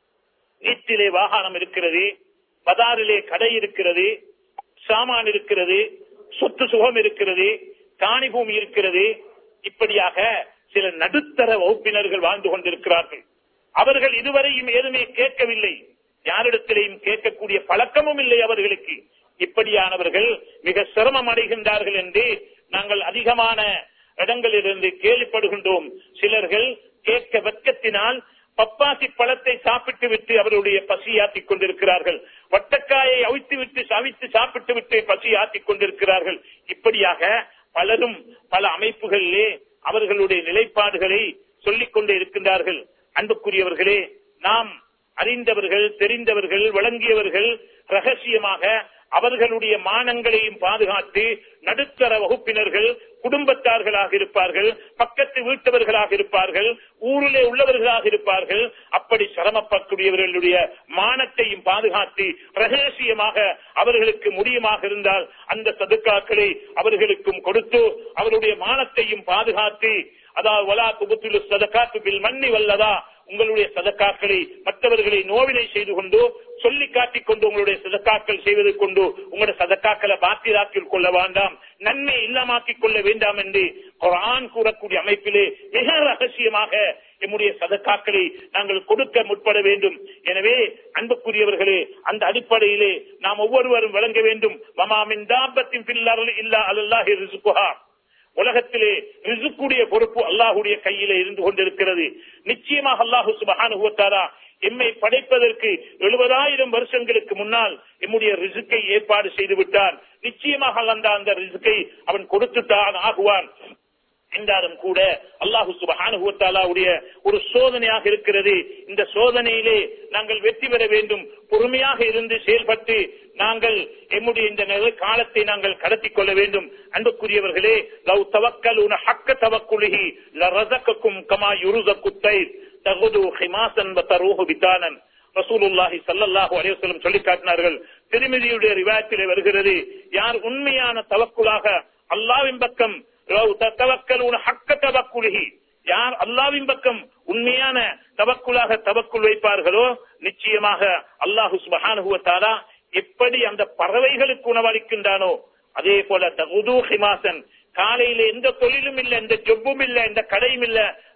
வீட்டிலே வாகனம் இருக்கிறது, பஜாரிலே கடை இருக்கிறது, சாமான் இருக்கிறது, சொத்து சுகம் இருக்கிறது, காணி பூமி இருக்கிறது. இப்படியாக சில நடுத்தர வகுப்பினர்கள் வாழ்ந்து கொண்டிருக்கிறார்கள். அவர்கள் இதுவரையும் ஏதுமே கேட்கவில்லை, யாரிடத்திலேயும் கேட்கக்கூடிய பழக்கமும் இல்லை அவர்களுக்கு. இப்படியானவர்கள் மிக சிரமம் அடைகின்றார்கள் என்று நாங்கள் அதிகமான இடங்களிலிருந்து கேள்விப்படுகின்றோம். சிலர்கள் கேட்க வெட்கத்தினால் பப்பாசி பழத்தை சாப்பிட்டு விட்டு அவருடைய பசியாற்றிக் கொண்டிருக்கிறார்கள். வட்டக்காயை அவித்து விட்டு சவித்து சாப்பிட்டு விட்டு பசியாற்றிக் கொண்டிருக்கிறார்கள். இப்படியாக பலரும் பல அமைப்புகளிலே அவர்களுடைய நிலைப்பாடுகளை சொல்லிக் கொண்டே இருக்கின்றார்கள். அன்புக்குரியவர்களே, நாம் அறிந்தவர்கள், தெரிந்தவர்கள், வழங்கியவர்கள் ரகசியமாக அவர்களுடைய மானங்களையும் பாதுகாத்து நடுத்தர வகுப்பினர்கள், குடும்பத்தார்களாக இருப்பார்கள், பக்கத்து வீட்டவர்களாக இருப்பார்கள், ஊரிலே உள்ளவர்களாக இருப்பார்கள். அப்படி சிரமப்படக்கூடியவர்களுடைய மானத்தையும் பாதுகாத்து ரகசியமாக அவர்களுக்கு முடியுமாக இருந்தால் அந்த சதுக்காக்களை அவர்களுக்கும் கொடுத்து அவருடைய மானத்தையும் பாதுகாத்து, அதாவது வலா துபுத்துலு சதகாத்து பில் மன்னி வல்லதா, உங்களுடைய சதக்காக்களை மற்றவர்களை நோவினை செய்து கொண்டு சொல்லி காட்டிக் கொண்டு உங்களுடைய சதக்காக்கள் செய்வதை கொண்டு உங்களுடைய சதக்காக்களை பாத்திராக்கிக் கொள்ள வேண்டாம், நன்மை இல்லாமாக்கிக் கொள்ள வேண்டாம் என்று குர்ஆன் கூறக்கூடிய அமைப்பிலே மிக ரகசியமாக நம்முடைய சதக்காக்களை நாங்கள் கொடுக்க முற்பட வேண்டும். எனவே அன்புக்குரியவர்களே, அந்த அடிப்படையிலே நாம் ஒவ்வொருவரும் விளங்க வேண்டும். வமாமின் தாபத்தின் பில்லர் இல்லா அல்லாஹி ரிஸ்குஹா, உலகத்திலே ரிசுக்குடைய பொறுப்பு அல்லாஹுடைய கையிலே இருந்து கொண்டிருக்கிறது. நிச்சயமாக அல்லாஹு சுப்ஹானஹு வ தஆலா எம்மை படைப்பதற்கு எழுபதாயிரம் வருஷங்களுக்கு முன்னால் எம்முடைய ரிசுக்கை ஏற்பாடு செய்து விட்டார். நிச்சயமாக அந்த அந்த ரிசுக்கை அவன் கொடுத்துத்தான் ஆகுவான் என்றாலும் கூட அல்லாஹு சுப்ஹானஹு வ தஆலாவுடைய ஒரு சோதனையாக இருக்கிறது. இந்த சோதனையிலே நாங்கள் வெற்றி பெற வேண்டும். பொறுமையாக இருந்து செயல்பட்டு நாங்கள் எம்முடைய இந்த காலத்தை நாங்கள் கடத்திக் கொள்ள வேண்டும். அன்புக்குரியவர்களே, லவ் தவக்கலுன ஹக்க தவக்குலிஹி லரஸகக்கும் கமா யுர்ஸகுத் தைர் தகுது ஹிமாசன் வ தரூஹு பிதானன். ரசூலுல்லாஹி ஸல்லல்லாஹு அலைஹி வஸல்லம் சொல்லி காட்டினார்கள். திருமிதியுடைய ரிவாயத்திலே வருகிறது, யார் உண்மையான தவக்குலாக அல்லாஹ்வின் பக்கம் யார் அல்லாஹ்வின் பக்கம் உண்மையான தவக்குலாக தவக்குள் வைப்பார்களோ நிச்சயமாக அல்லாஹு சுப்ஹானஹு வ தஆலா எப்படி அந்த பறவைகளுக்கு உணவளிக்கின்றானோ அதே போல தகுது ஹிமாசன், காலையில எந்த தொழிலும் இல்ல, எந்த ஜொப்பும் இல்ல, எந்த கடையும் இல்ல,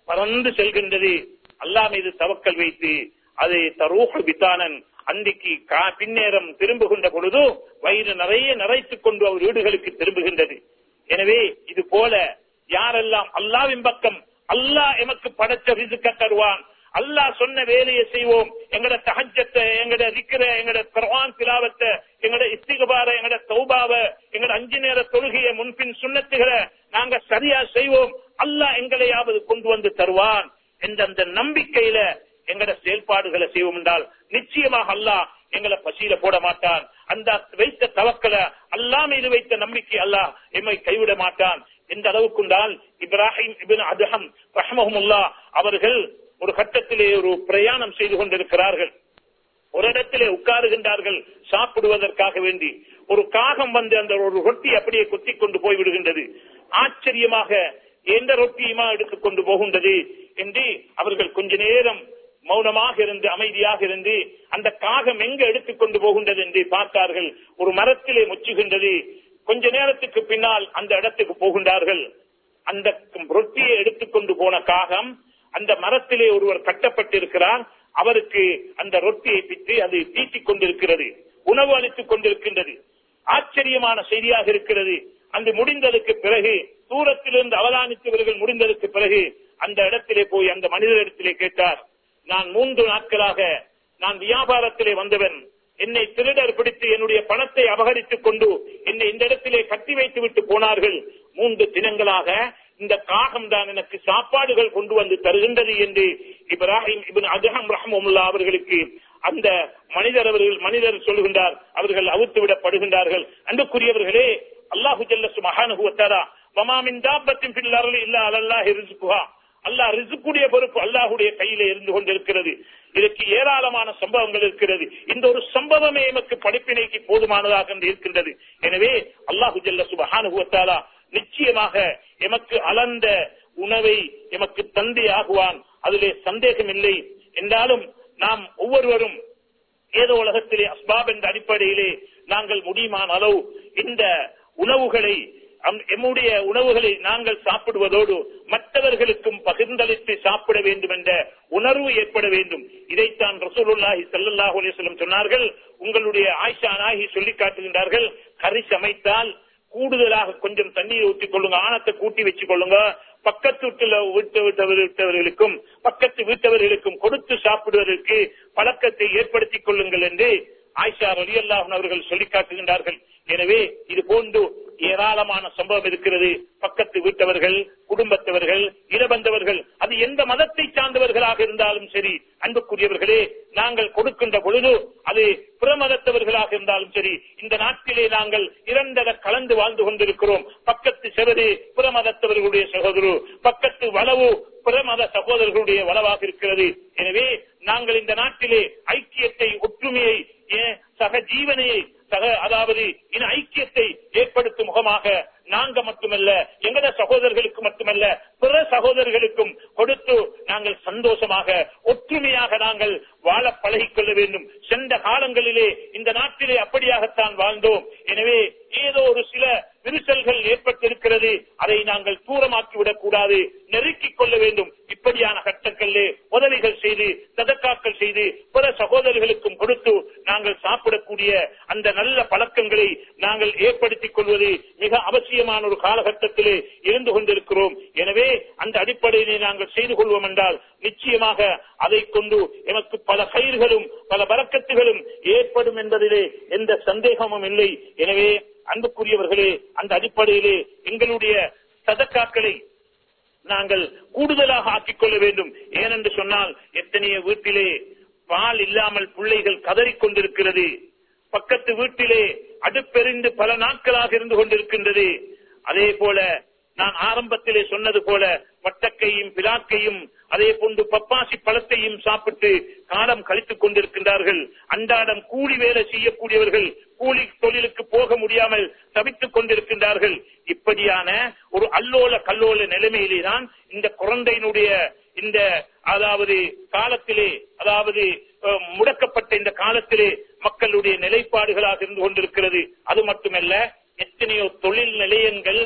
பறந்து செல்கின்றது. அல்லாஹ் மீது தவக்கல் வைத்து அதை தரூஹு பிதானன் அன்றைக்கு பின்னேறம் திரும்புகின்ற பொழுது வயிறு நிறைய நிறைத்துக் கொண்டு அவர் வீடுகளுக்கு திரும்புகின்றது. எனவே இது போல யாரெல்லாம் அல்லாஹ்வின் பக்கம் அல்லாஹ் எமக்கு படைச்ச ரிஸ்க தருவான், அல்லாஹ் சொன்ன வேலையை செய்வோம், எங்கட தஹஜ்ஜத்தை, எங்கட திக்ர, எங்கட குர்ஆன் திலாவத்தை, எங்கட இஸ்திக்பார, எங்கட தௌபாவை, எங்கட அஞ்சு நேர தொழுகையை, முன்பின் சுன்னத்துகளை நாங்க சரியா செய்வோம், அல்லாஹ் எங்களையாவது கொண்டு வந்து தருவான் என்ற அந்த நம்பிக்கையில எங்கட செயல்பாடுகளை செய்வோம் என்றால் நிச்சயமாக அல்லாஹ் எங்களை பசியில போட மாட்டான். அந்த வைத்த தவக்கல அல்லாஹ் மீது வைத்த நம்பிக்கை அல்லாஹ் எம்மை கைவிட மாட்டான். எந்த அளவுக்குண்டால் இப்ராஹிம் இப்னு அதுஹம் ரஹ்மஹுல்லாஹ் அவர்கள் ஒரு கட்டத்திலே ஒரு பிரயாணம் செய்து கொண்டிருக்கிறார்கள். ஒரு இடத்திலே உட்காருகின்றார்கள் சாப்பிடுவதற்காக வேண்டி. ஒரு காகம் வந்து அந்த ஒரு ரொட்டி அப்படியே கொத்தி கொண்டு போய் விடுகின்றது. ஆச்சரியமாக எந்த ரொட்டியுமா எடுத்துக் கொண்டு போகின்றது என்று அவர்கள் கொஞ்ச நேரம் மௌனமாக இருந்து அமைதியாக இருந்து அந்த காகம் எங்க எடுத்துக் கொண்டு போகின்றது என்று பார்த்தார்கள். ஒரு மரத்திலே முச்சுகின்றது. கொஞ்ச நேரத்துக்கு பின்னால் அந்த இடத்துக்கு போகின்றார்கள். அந்த ரொட்டியை எடுத்துக்கொண்டு போன காகம் அந்த மரத்திலே ஒருவர் கட்டப்பட்டிருக்கிறார். அவருக்கு அந்த ரொட்டியை பித்து அது தீட்டிக் கொண்டிருக்கிறது, உணவு அளித்துக் கொண்டிருக்கின்றது. ஆச்சரியமான செய்தியாக இருக்கிறது. அந்த முடிந்ததற்கு பிறகு தூரத்திலிருந்து அவதானித்தவர்கள் முடிந்ததற்கு பிறகு அந்த இடத்திலே போய் அந்த மனிதரிடத்திலே கேட்டார், நான் மூன்று நாட்களாக நான் வியாபாரத்திலே வந்தவன், என்னை திருடர் பிடித்து என்னுடைய பணத்தை அபகரித்துக் கொண்டு என்னை இந்த இடத்திலே கட்டி வைத்து விட்டு போனார்கள். மூன்று தினங்களாக இந்த காகம் தான் எனக்கு சாப்பாடுகள் கொண்டு வந்து தருகின்றது என்று இப்ராஹிம் இப்னு அதுஹம் ரஹ்மஹுல்லாஹ் அவர்களுக்கு அந்த மனிதர் அவர்கள் மனிதர் சொல்லுகின்றார். அவர்கள் அவுத்து விடப்படுகின்றார்கள். அன்புக்குரியவர்களே, அல்லாஹு ஜல்ல சுப்ஹானஹு வ தஆலா வமா மின் தாபத்தின் ஃபில் அர்லி இல்லா அலல்லாஹி ரிஸ்குஹா, அல்லாஹ் ரிஸ்குடைய பொறுப்பு அல்லாஹ்வுடைய கையிலே இருந்து கொண்டிருக்கிறது. இதற்கு ஏராளமான சம்பவங்கள் இருக்கிறது. இந்த ஒரு சம்பவமே எமக்கு படிப்பினைக்கு போதுமானதாக இருக்கின்றது. எனவே அல்லாஹு ஜல்ல சுப்ஹானஹு வ தஆலா நிச்சயமாக எமக்கு அளந்த உணவை எமக்கு தந்தை ஆகுவான், அதிலே சந்தேகம் இல்லை. என்றாலும் நாம் ஒவ்வொருவரும் ஏதோ உலகத்திலே அஸ்பாப் என்ற அடிப்படையிலே நாங்கள் முடியுமான அளவு இந்த உணவுகளை எம்முடைய உணவுகளை நாங்கள் சாப்பிடுவதோடு மற்றவர்களுக்கும் பகிர்ந்தளித்து சாப்பிட வேண்டும் என்ற உணர்வு ஏற்பட வேண்டும். இதைத்தான் ரசூலுல்லாஹி ஸல்லல்லாஹு அலைஹி வஸல்லம் சொன்னார்கள். உங்களுடைய ஆயிஷா நாயகி சொல்லி காட்டுகின்றார்கள், கறி சமைத்தால் கூடுதலாக கொஞ்சம் தண்ணீர் ஊற்றிக் கொள்ளுங்க, ஆணத்தை கூட்டி வச்சுக் கொள்ளுங்க, பக்கத்து வீட்டு வீட்டவர்களுக்கும் பக்கத்து வீட்டவர்களுக்கும் கொடுத்து சாப்பிடுவதற்கு பழக்கத்தை ஏற்படுத்திக் கொள்ளுங்கள் என்று ஆயிஷா ரலியல்லாஹு அன்ஹா அவர்கள் சொல்லி காட்டுகின்றார்கள். எனவே இது போன்று ஏராளமான சம்பவம் இருக்கிறது. பக்கத்து வீட்டவர்கள், குடும்பத்தவர்கள், இடபந்தவர்கள், அது எந்த மதத்தை சார்ந்தவர்களாக இருந்தாலும் சரி, அன்புக்குரியவர்களே, நாங்கள் கொடுக்கின்ற பொழுது அது பிற மதத்தவர்களாக இருந்தாலும் சரி, இந்த நாட்டிலே நாங்கள் இரண்டர கலந்து வாழ்ந்து கொண்டிருக்கிறோம். பக்கத்து செவரு பிற மதத்தவர்களுடைய சகோதரர், பக்கத்து வளவு பிற மத சகோதரர்களுடைய வளவாக இருக்கிறது. எனவே நாங்கள் இந்த நாட்டிலே ஐக்கியத்தை, ஒற்றுமையை, சக ஜீவனையை, சக அதாவது இந்த ஐக்கியத்தை ஏற்படுத்தும் முகமாக நாங்க மட்டுமல்ல, எங்கட சகோதரர்களுக்கு மட்டுமல்ல, பிற சகோதரர்களுக்கும் கொடுத்து நாங்கள் சந்தோஷமாக ஒற்றுமையாக நாங்கள் வாழ பழகிக் கொள்ள வேண்டும். சென்ற காலங்களிலே இந்த நாட்டிலே அப்படியாகத்தான் வாழ்ந்தோம். எனவே ஏதோ ஒரு சில விரிசல்கள் ஏற்பட்டிருக்கிறது, அதை நாங்கள் தூரமாக்கிவிடக் கூடாது, நெருக்கிக் கொள்ள வேண்டும். இப்படியான கட்டங்களிலே உதவிகள் செய்து, சதக்காக்கள் செய்து, பிற சகோதரர்களுக்கும் கொடுத்து நாங்கள் சாப்பிடக்கூடிய அந்த நல்ல பழக்கங்களை நாங்கள் ஏற்படுத்திக் கொள்வது மிக அவசியமான ஒரு காலகட்டத்திலே இருந்து கொண்டிருக்கிறோம். எனவே அந்த அடிப்படையிலே நாங்கள் செய்து கொள்வோம் என்றால் நிச்சயமாக அதை கொண்டு எமக்கு பல கயிர்களும் பல பரக்கத்துகளும் ஏற்படும் என்பதிலே எந்த சந்தேகமும் இல்லை. எனவே அன்புக்குரியவர்களே, அந்த அடிப்படையிலே எங்களுடைய சதக்காக்களை நாங்கள் கூடுதலாக ஆக்கிக் கொள்ள வேண்டும். ஏனென்று சொன்னால் எத்தனைய வீட்டிலே பால் இல்லாமல் பிள்ளைகள் கதறிக் கொண்டிருக்கிறது. பக்கத்து வீட்டிலே அடுப்பெறிந்து பல நாட்களாக இருந்து கொண்டிருக்கின்றது. அதே போல நான் ஆரம்பத்திலே சொன்னது போல வட்டக்கையும் பிலாக்கையும் அதே போன்று பப்பாசி பழத்தையும் சாப்பிட்டு காலம் கழித்துக் கொண்டிருக்கின்றார்கள். அன்றாடம் கூலி வேலை செய்யக்கூடியவர்கள் கூலி தொழிலுக்கு போக முடியாமல் தவித்துக் கொண்டிருக்கின்றார்கள். இப்படியான ஒரு அல்லோல கல்லோல நிலைமையிலே தான் இந்த குழந்தையினுடைய இந்த அதாவது காலத்திலே, அதாவது முடக்கப்பட்ட இந்த காலத்திலே மக்களுடைய நிலைப்பாடுகளாக இருந்து கொண்டிருக்கிறது. அது மட்டுமல்ல, எத்தனையோ தொழில் நிலையங்கள்,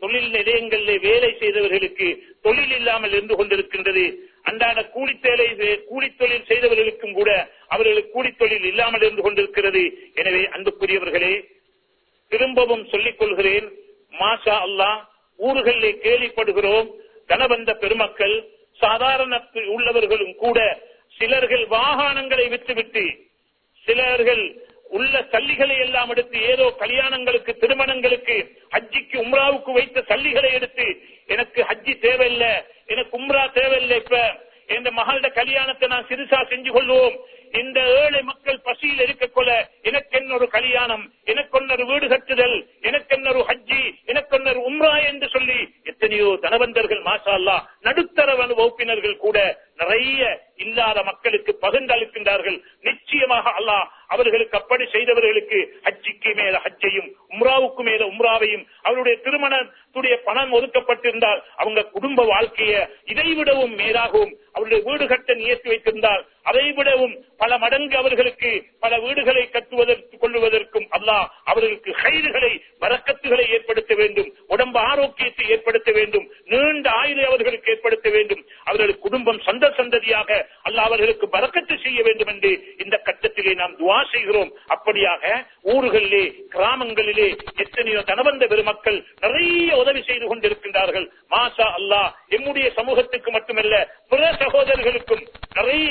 தொழில் நிலையங்களிலே வேலை செய்தவர்களுக்கு தொழில் இல்லாமல் இருந்து கொண்டிருக்கின்றது. அன்றாட கூலித்தொலை கூலித்தொழில் செய்தவர்களுக்கும் கூட அவர்களுக்கு கூலித்தொழில் இல்லாமல் இருந்து கொண்டிருக்கிறது. எனவே அன்புக்குரியவர்களே, திரும்பவும் சொல்லிக் கொள்கிறேன், மாஷா அல்லாஹ், ஊர்களிலே கேள்விப்படுகிறோம், தனவந்த பெருமக்கள் சாதாரண உள்ளவர்களும் கூட சிலர்கள் வாகனங்களை விட்டுவிட்டு சிலர்கள் உள்ள சல்லிகளை எல்லாம் எடுத்து ஏதோ கல்யாணங்களுக்கு திருமணங்களுக்கு ஹஜ்ஜிக்கு உம்ராவுக்கு வைத்த சல்லிகளை எடுத்து எனக்கு ஹஜ்ஜி தேவையில்லை, எனக்கு உம்ரா தேவையில்லை, இப்ப எந்த மகளோட கல்யாணத்தை நான் சிறுசா செஞ்சு கொள்வோம், இந்த ஏழை மக்கள் பசியில் இருக்க கொள்ள எனக்கு என்னொரு கல்யாணம், எனக்கு ஒன்னொரு வீடு கட்டுதல், எனக்கு என்னொரு ஹஜ்ஜி, எனக்கு ஒன்னொரு உம்ரா என்று சொல்லி எத்தனையோ தனவந்தர்கள் மாஷா அல்லாஹ் நடுத்தர வகுப்பினர்கள் கூட நிறைய இல்லாத மக்களுக்கு பகிர்ந்தளிக்கின்றார்கள். நிச்சயமாக அல்லாஹ் அவர்களுக்கு அப்படி செய்தவர்களுக்கு ஹஜ்ஜிக்கு மேல ஹஜ்ஜையும் உம்ராவுக்கு மேல உம்ராவையும் அவருடைய திருமணத்துடைய பணம் ஒதுக்கப்பட்டிருந்தால் அவங்க குடும்ப வாழ்க்கையை இதைவிடவும் மேலாகவும் அவருடைய வீடு கட்ட நியத்து வைத்திருந்தால் அதை விடவும் பல மடங்கு அவர்களுக்கு பல வீடுகளை கட்டுவதற்கு கொள்ளுவதற்கும் அல்லாஹ் அவர்களுக்கு கைதுகளை வரக்கத்துகளை ஏற்படுத்த வேண்டும், உடம்பு ஆரோக்கியத்தை ஏற்படுத்த வேண்டும், நீண்ட ஆயுளை அவர்களுக்கு ஏற்படுத்த வேண்டும், அவர்களுக்கு குடும்பம் சந்த சந்ததியாக அல்லாஹ் அவர்களுக்கு பரக்கத்து செய்ய வேண்டும் என்று இந்த கட்டத்திலே நாம் துஆ செய்கிறோம். அப்படியாக ஊர்களிலே கிராமங்களிலே எத்தனையோ தனவந்த பெருமக்கள் நிறைய உதவி செய்து கொண்டிருக்கின்றார்கள். மாஷா அல்லாஹ், எம்முடைய சமூகத்துக்கு மட்டுமல்ல பிற சகோதரர்களுக்கும் நிறைய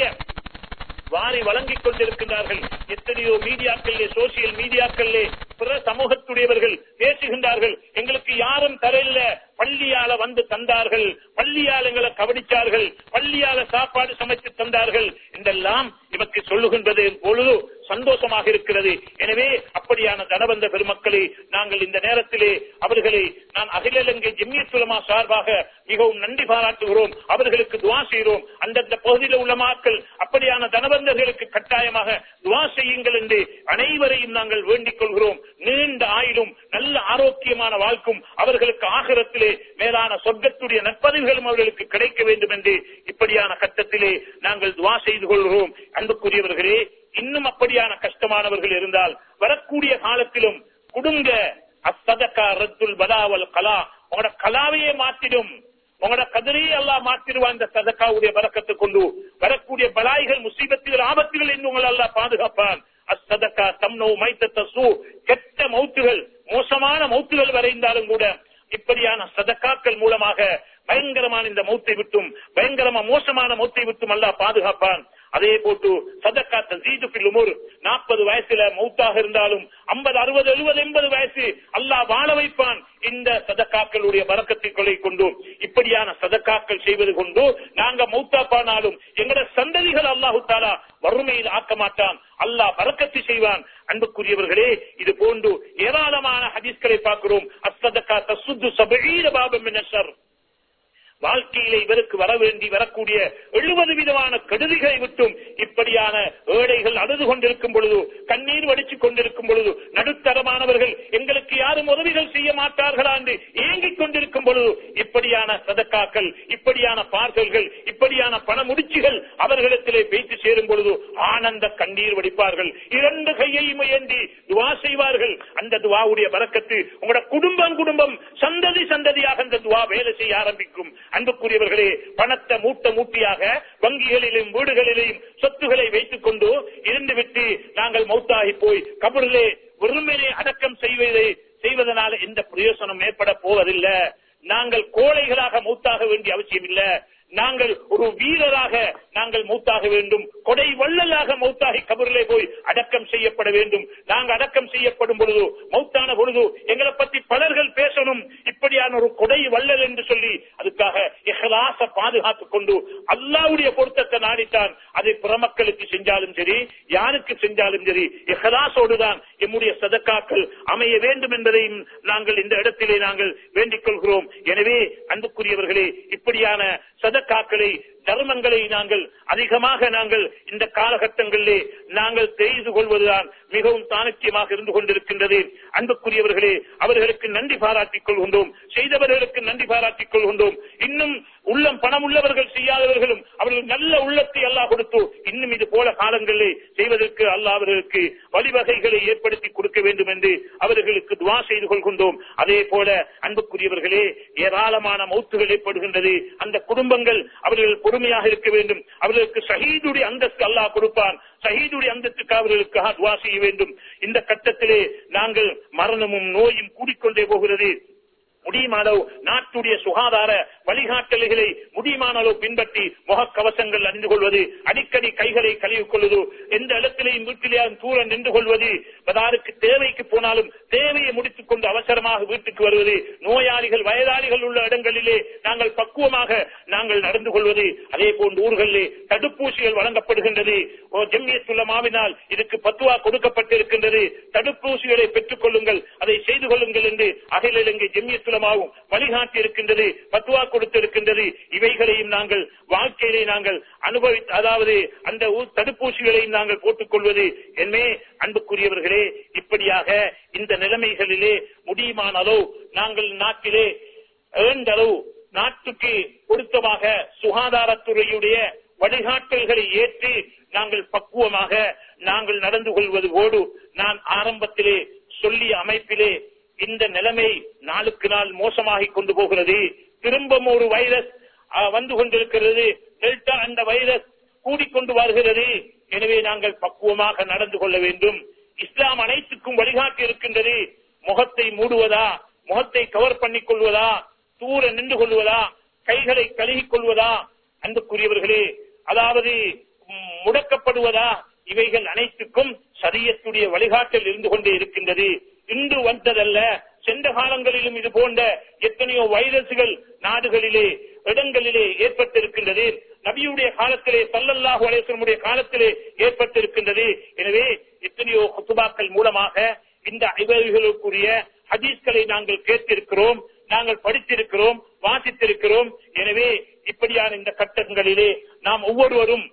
வாரி வழங்கிக் கொண்டிருக்கின்றார்கள். எத்தனையோ மீடியாக்களிலே சோசியல் மீடியாக்களிலே பிற சமூகத்துடையவர்கள் பேசுகின்றார்கள், எங்களுக்கு யாரும் தரையில பள்ளியால வந்து தந்தார்கள், பள்ளியால் எங்களை கவனிச்சார்கள், பள்ளியால சாப்பாடு சமைத்து தந்தார்கள் என்றெல்லாம் இவருக்கு சொல்லுகின்றது பொழுது சந்தோஷமாக இருக்கிறது. எனவே அப்படியான தனவந்த பெருமக்களை நாங்கள் இந்த நேரத்திலே அவர்களை நான் அகில இலங்கை ஜம்மியத் உலமா சார்பாக மிகவும் நன்றி பாராட்டுகிறோம், அவர்களுக்கு துஆ செய்கிறோம். அந்தந்த பகுதியில் உள்ள மக்கள் அப்படியான தனவந்தர்களுக்கு கட்டாயமாக துஆ செய்யுங்கள் என்று அனைவரையும் நாங்கள் வேண்டிக் கொள்கிறோம். நீண்ட ஆயுளும் நல்ல ஆரோக்கியமான வாழ்க்கும் அவர்களுக்கு ஆகிரத்திலே மேலான சொர்க்கத்துடைய நற்பதவிகளும் அவர்களுக்கு கிடைக்க வேண்டும் என்று இப்படியான கட்டத்திலே நாங்கள் துஆ செய்து கொள்கிறோம். அன்புக்குரியவர்களே, இன்னும் அப்படியான கஷ்டமானவர்கள் இருந்தால் வரக்கூடிய காலத்திலும் குடுங்க அஸ்ஸதகா ரத்துல் பலாவல் கலா, உங்களோட கலாவையே மாற்றிடும், உங்களோட கதிரையே அல்லாஹ் மாற்றிடுவான். இந்த சதகாவுடைய பரக்கத்தை கொண்டு வரக்கூடிய பலாய்கள் முசீபத்துகள் ஆபத்துகள் என்று உங்களை அல்லாஹ் பாதுகாப்பான். அஸ்ஸதகா தம்னு மைத்தத்தசு, கெட்ட மௌத்துகள் மோசமான மௌத்துகள் வரைந்தாலும் கூட இப்படியான சதகாக்கள் மூலமாக பயங்கரமான இந்த மௌத்தை விட்டும் பயங்கரமா மோசமான மௌத்தை விட்டும் அல்லாஹ் பாதுகாப்பான். அதே போட்டு சதக்கா தஸீது ஃபில் உமூர், நாற்பது வயசுல மௌத்தாக இருந்தாலும் ஐம்பது அறுபது எழுபது எண்பது வயசு அல்லாஹ் வாழ வைப்பான் இந்த சதக்காக்களுடைய பரக்கத்தை கொண்டு. இப்படியான சதக்காக்கள் செய்வது கொண்டு நாங்க மௌத்தாப்பானாலும் எங்களோட சந்ததிகள் அல்லாஹு தஆலா வறுமையில் ஆக்க மாட்டான், அல்லாஹ் பரக்கத்து செய்வான். அன்புக்குரியவர்களே, இது போன்று ஏராளமான ஹதீஸ்களை பார்க்கிறோம். அஸ்ஸதகா தசுத்து சபஈன பாபம் மின ஷர், வாழ்க்கையிலே இவருக்கு வர வேண்டி வரக்கூடிய எழுபது விதமான கெடுதிகளை விட்டும் இப்படியான ஏழைகள் அழுது கொண்டிருக்கும் பொழுது, கண்ணீர் வடித்துக் கொண்டிருக்கும் பொழுது, நடுத்தரமானவர்கள் எங்களுக்கு யாரும் உதவிகள் செய்ய மாட்டார்களா என்று ஏங்கிக் கொண்டிருக்கும் பொழுது இப்படியான சதக்காக்கள், இப்படியான பார்சல்கள், இப்படியான பண முடிச்சுகள் அவர்களிடத்திலே பேச்சு சேரும் பொழுது ஆனந்த கண்ணீர் வடிப்பார்கள், இரண்டு கையையும் ஏந்தி துவா செய்வார்கள். அந்த துவாவுடைய பரக்கத்து உங்களோட குடும்பம் குடும்பம் சந்ததி சந்ததியாக அந்த துவா வேலை செய்ய ஆரம்பிக்கும். அன்புக்குரியவர்களே, பணத்தை மூட்ட மூட்டியாக வங்கிகளிலும் வீடுகளிலும் சொத்துக்களை வைத்துக் கொண்டு இருந்துவிட்டு நாங்கள் மௌத்தாகி போய் கபரிலே வெறுமனே அடக்கம் செய்வதை செய்வதனால எந்த பிரயோசனம் ஏற்பட போவதில்லை. நாங்கள் கோழைகளாக மௌத்தாக வேண்டிய அவசியம் இல்லை. நாங்கள் ஒரு வீரராக நாங்கள் மௌத்தாக வேண்டும், கொடை வள்ளலாக மௌத்தாகி கபரிலே போய் அடக்கம் செய்யப்பட வேண்டும். நாங்கள் அடக்கம் செய்யப்படும் பொழுது மௌத்தான பொழுது எங்களை பற்றி பலர்கள் பேசணும், இப்படியான ஒரு கொடை வள்ளல் என்று சொல்லி அதுக்காக இஹ்லாஸ பாதுகாத்துக் கொண்டு அல்லாஹ்வுடைய பொருத்தத்தை நாடித்தான் அதை பிறமக்களுக்கு செஞ்சாலும் சரி யாருக்கு செஞ்சாலும் சரி இஹ்லாஸோடுதான் எம்முடைய சதக்காக்கள் அமைய வேண்டும் என்பதையும் நாங்கள் இந்த இடத்திலே நாங்கள் வேண்டிக் கொள்கிறோம். எனவே அன்புக்குரியவர்களே, இப்படியான சதக்காக்களை தர்மங்களை நாங்கள் அதிகமாக நாங்கள் இந்த காலகட்டங்களிலே நாங்கள் செய்து கொள்வதுதான் மிகவும் தானத்தியமாக இருந்து கொண்டிருக்கின்றது. அன்புக்குரியவர்களே, அவர்களுக்கு நன்றி பாராட்டிக் கொள்கின்றோம், செய்தவர்களுக்கு நன்றி பாராட்டிக் கொள்கின்றோம். இன்னும் உள்ளம் பணம் உள்ளவர்கள் செய்யாதவர்களும் அவர்கள் நல்ல உள்ளத்தை அல்லாஹ் கொடுத்து இன்னும் இது போல காலங்களிலே செய்வதற்கு அல்லாஹ் அவர்களுக்கு வழிவகைகளை ஏற்படுத்தி கொடுக்க வேண்டும் என்று அவர்களுக்கு துஆ செய்து கொள்கின்றோம். அதே போல அன்புக்குரியவர்களே, ஏராளமான மௌத்துகள் ஏற்படுகின்றது. அந்த குடும்பங்கள் அவர்கள் பொறுமையாக இருக்க வேண்டும். அவர்களுக்கு ஷஹீதுடைய அந்தஸ்து அல்லாஹ் கொடுப்பான். ஷஹீதுடைய அந்தஸ்துக்கு அவர்களுக்கு துஆ செய்ய வேண்டும். இந்த கட்டத்திலே நாங்கள் மரணமும் நோயும் கூடிக்கொண்டே போகிறது. முடியுமானோ நாட்டுடைய சுகாதார வழிகாட்டல்களை முடியுமானோ பின்பற்றி முகக்கவசங்கள் அணிந்து கொள்வது, அடிக்கடி கைகளை கழுவிக் கொள்வது, எந்த இடத்திலேயும் வீட்டிலேயும் தூர நின்று கொள்வது, பதாருக்கு தேவைக்கு போனாலும் தேவையை முடித்துக் கொண்டு அவசரமாக வீட்டுக்கு வருவது, நோயாளிகள் வயதாளிகள் உள்ள இடங்களிலே நாங்கள் பக்குவமாக நாங்கள் நடந்து கொள்வது. அதே போன்று ஊர்களிலே தடுப்பூசிகள் வழங்கப்படுகின்றது. ஜம்மியத் உலமாவினால் இதுக்கு பத்துவா கொடுக்கப்பட்டிருக்கின்றது. தடுப்பூசிகளை பெற்றுக் கொள்ளுங்கள், அதை செய்து கொள்ளுங்கள் என்று அகில இலங்கை ஜம்மியத் உலமாவும் வழிகாட்டி இருக்கின்றது, பத்துவா கொடுத்திருக்கின்றது. இவைகளையும் நாங்கள் வாழ்க்கையிலே நாங்கள் அனுபவி அதாவது அந்த தடுப்பூசிகளையும் நாங்கள் போட்டுக் கொள்வது. எனவே அன்புக்குரியவர்களே, இப்படியாக இந்த நிலைமைகளிலே முடியுமானாலோ நாங்கள் நாட்டிலே ஏண்டளவு நாட்டுக்கு பொருத்தமாக சுகாதாரத்துறையுடைய வழிகாட்டல்களை ஏற்று நாங்கள் பக்குவமாக நாங்கள் நடந்து கொள்வதோடு, நான் ஆரம்பத்திலே சொல்லிய அமைப்பிலே இந்த நிலைமை நாளுக்கு நாள் மோசமாகிக் கொண்டு போகிறது. திரும்பவும் ஒரு வைரஸ் வந்து கொண்டிருக்கிறது. டெல்டா அந்த வைரஸ் கூடிக்கொண்டு வருகிறது. எனவே நாங்கள் பக்குவமாக நடந்து கொள்ள வேண்டும். இஸ்லாம் அனைத்துக்கும் வழிகாட்டி இருக்கின்றது. முகத்தை மூடுவதா, முகத்தை கவர் பண்ணிக் கொள்வதா, தூர நின்று கொள்வதா, கைகளை கழுகிக் கொள்வதா, அன்புக்குரியவர்களே, அதாவது முடக்கப்படுவதா, இவைகள் அனைத்துக்கும் ஷரியத்துடைய வழிகாட்டல் இருந்து கொண்டே இருக்கின்றது. இன்று வந்ததல்ல, சென்ற காலங்களிலும் இது போன்ற எத்தனையோ வைரசுகள் நாடுகளிலே இடங்களிலே ஏற்பட்டிருக்கின்றது. நபியுடைய காலத்திலே, ஸல்லல்லாஹு அலைஹி வஸல்லம் காலத்திலே ஏற்பட்டிருக்கின்றது. எனவே எத்தனையோ குத்துபாக்கள் மூலமாக இந்த இவைகளுக்குரிய ஹதீஸ்களை நாங்கள் கேட்டிருக்கிறோம், நாங்கள் படித்திருக்கிறோம், வாசித்திருக்கிறோம். எனவே இப்படியான இந்த கட்டங்களிலே நாம் ஒவ்வொருவரும்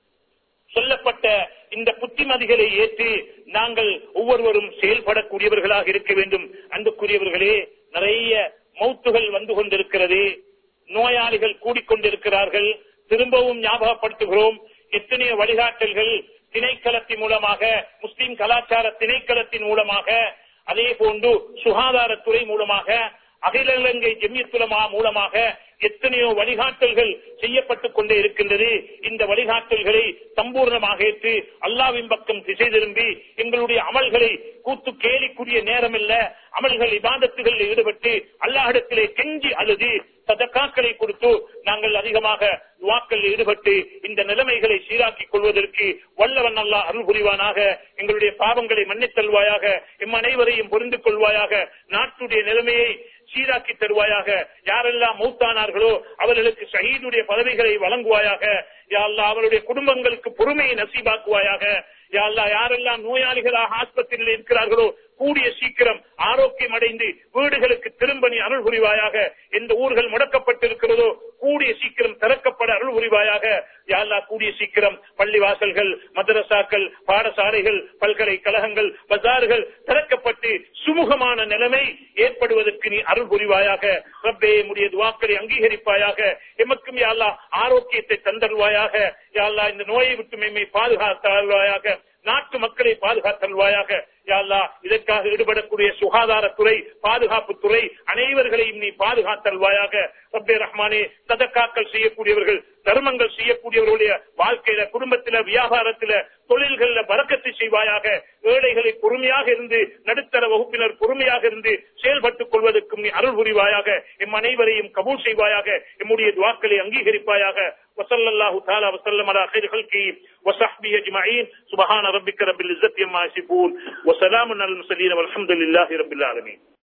சொல்லப்பட்ட இந்த புத்திமதிகளை ஏற்று நாங்கள் ஒவ்வொருவரும் செயல்படக்கூடியவர்களாக இருக்க வேண்டும். அன்புக்குரியவர்களே, நிறைய மௌத்துகள் வந்து கொண்டிருக்கிறது, நோயாளிகள் கூடிக்கொண்டிருக்கிறார்கள். திரும்பவும் ஞாபகப்படுத்துகிறோம், எத்தனையோ வழிகாட்டல்கள் திணைக்களத்தின் மூலமாக, முஸ்லிம் கலாச்சார திணைக்களத்தின் மூலமாக, அதே போன்று சுகாதாரத்துறை மூலமாக, அகில இலங்கை ஜம்மியத் உலமா மூலமாக எத்தனையோ வழிகாட்டல்கள் செய்யப்பட்டுக் கொண்டே இருக்கின்றது. இந்த வழிகாட்டல்களை சம்பூர்ணமாக ஏற்று அல்லாஹ்வின் பக்கம் திசை திரும்பி எங்களுடைய அமல்களை கூத்து கேலிக்குரிய நேரம் இல்ல, அமல்கள் இபாதத்துகளில் ஈடுபட்டு அல்லாஹ்விடத்திலே கெஞ்சி அழுது சதக்காக்களை கொடுத்து நாங்கள் அதிகமாக துஆக்களில் ஈடுபட்டு இந்த நிலைமைகளை சீராக்கிக் கொள்வதற்கு வல்லவன் அல்லாஹ் அருள் புரிவானாக. எங்களுடைய பாவங்களை மன்னித்தல்வாயாக, எம் அனைவரையும் புரிந்து கொள்வாயாக, நாட்டுடைய நிலைமையை சீராக்கி தருவாயாக. யாரெல்லாம் மௌத்தானார்களோ அவர்களுக்கு ஷஹீதுடைய பதவிகளை வழங்குவாயாக. யா அல்லாஹ் அவருடைய குடும்பங்களுக்கு பொறுமையை நசீபாக்குவாயாக. யா அல்லாஹ் யாரெல்லாம் நோயாளிகளாக ஆஸ்பத்திரியில் இருக்கிறார்களோ கூடிய சீக்கிரம் ஆரோக்கியம் அடைந்து வீடுகளுக்கு திரும்ப நீ அருள் புரிவாயாக. எந்த ஊர்கள் முடக்கப்பட்டிருக்கிறதோ கூடிய சீக்கிரம் திறக்கப்பட அருள் புரிவாயாக. யா அல்லாஹ் கூடிய சீக்கிரம் பள்ளிவாசல்கள், மதரசாக்கள், பாடசாலைகள், பல்கலைக்கழகங்கள், பஜார்கள் திறக்கப்பட்டு சுமூகமான நிலைமை ஏற்படுவதற்கு நீ அருள் புரிவாயாக. ரப்பே, உம்முடைய துஆக்களை அங்கீகரிப்பாயாக. எமக்கும் யா அல்லாஹ் ஆரோக்கியத்தை தந்தருவாயாக. யா அல்லாஹ் இந்த நோயை விட்டு எம்மை பாதுகாத்தருள்வாயாக, நாட்டு மக்களை பாதுகாத்தருள்வாயாக. யா அல்லாஹ் இதற்காக ஈடுபடக்கூடிய சுகாதாரத்துறை, பாதுகாப்பு துறை அனைவர்களையும் நீ பாதுகாத்தல்வாயாக. ரப்பே ரஹ்மானே, சதக்காக்கள் செய்யக்கூடியவர்கள், தர்மங்கள் செய்யக்கூடியவர்களுடைய வாழ்க்கையில, குடும்பத்தில, வியாபாரத்தில, தொழில்கள்ல பரக்கத்தை செய்வாயாக. ஏழைகளை பொறுமையாக இருந்து, நடுத்தர வகுப்பினர் பொறுமையாக இருந்து செயல்பட்டுக் கொள்வதற்கும் நீ அருள் புரிவாயாக. எம் அனைவரையும் கபூல் செய்வாயாக. எம்முடைய துஆக்களை அங்கீகரிப்பாயாக. வஸல்லல்லாஹு தஆலா வஸல்லம் அலா கைரி ஹல்கி வஸஹ்பிஹி அஜ்மஈன். சுப்ஹான ரப்பிக ரப்பில் இஸ்ஸத்தி அம்மா யசிஃபூன் வ ஸலாமுன் அலல் முர்ஸலீன் வல்ஹம்துலில்லாஹி ரப்பில் ஆலமீன்.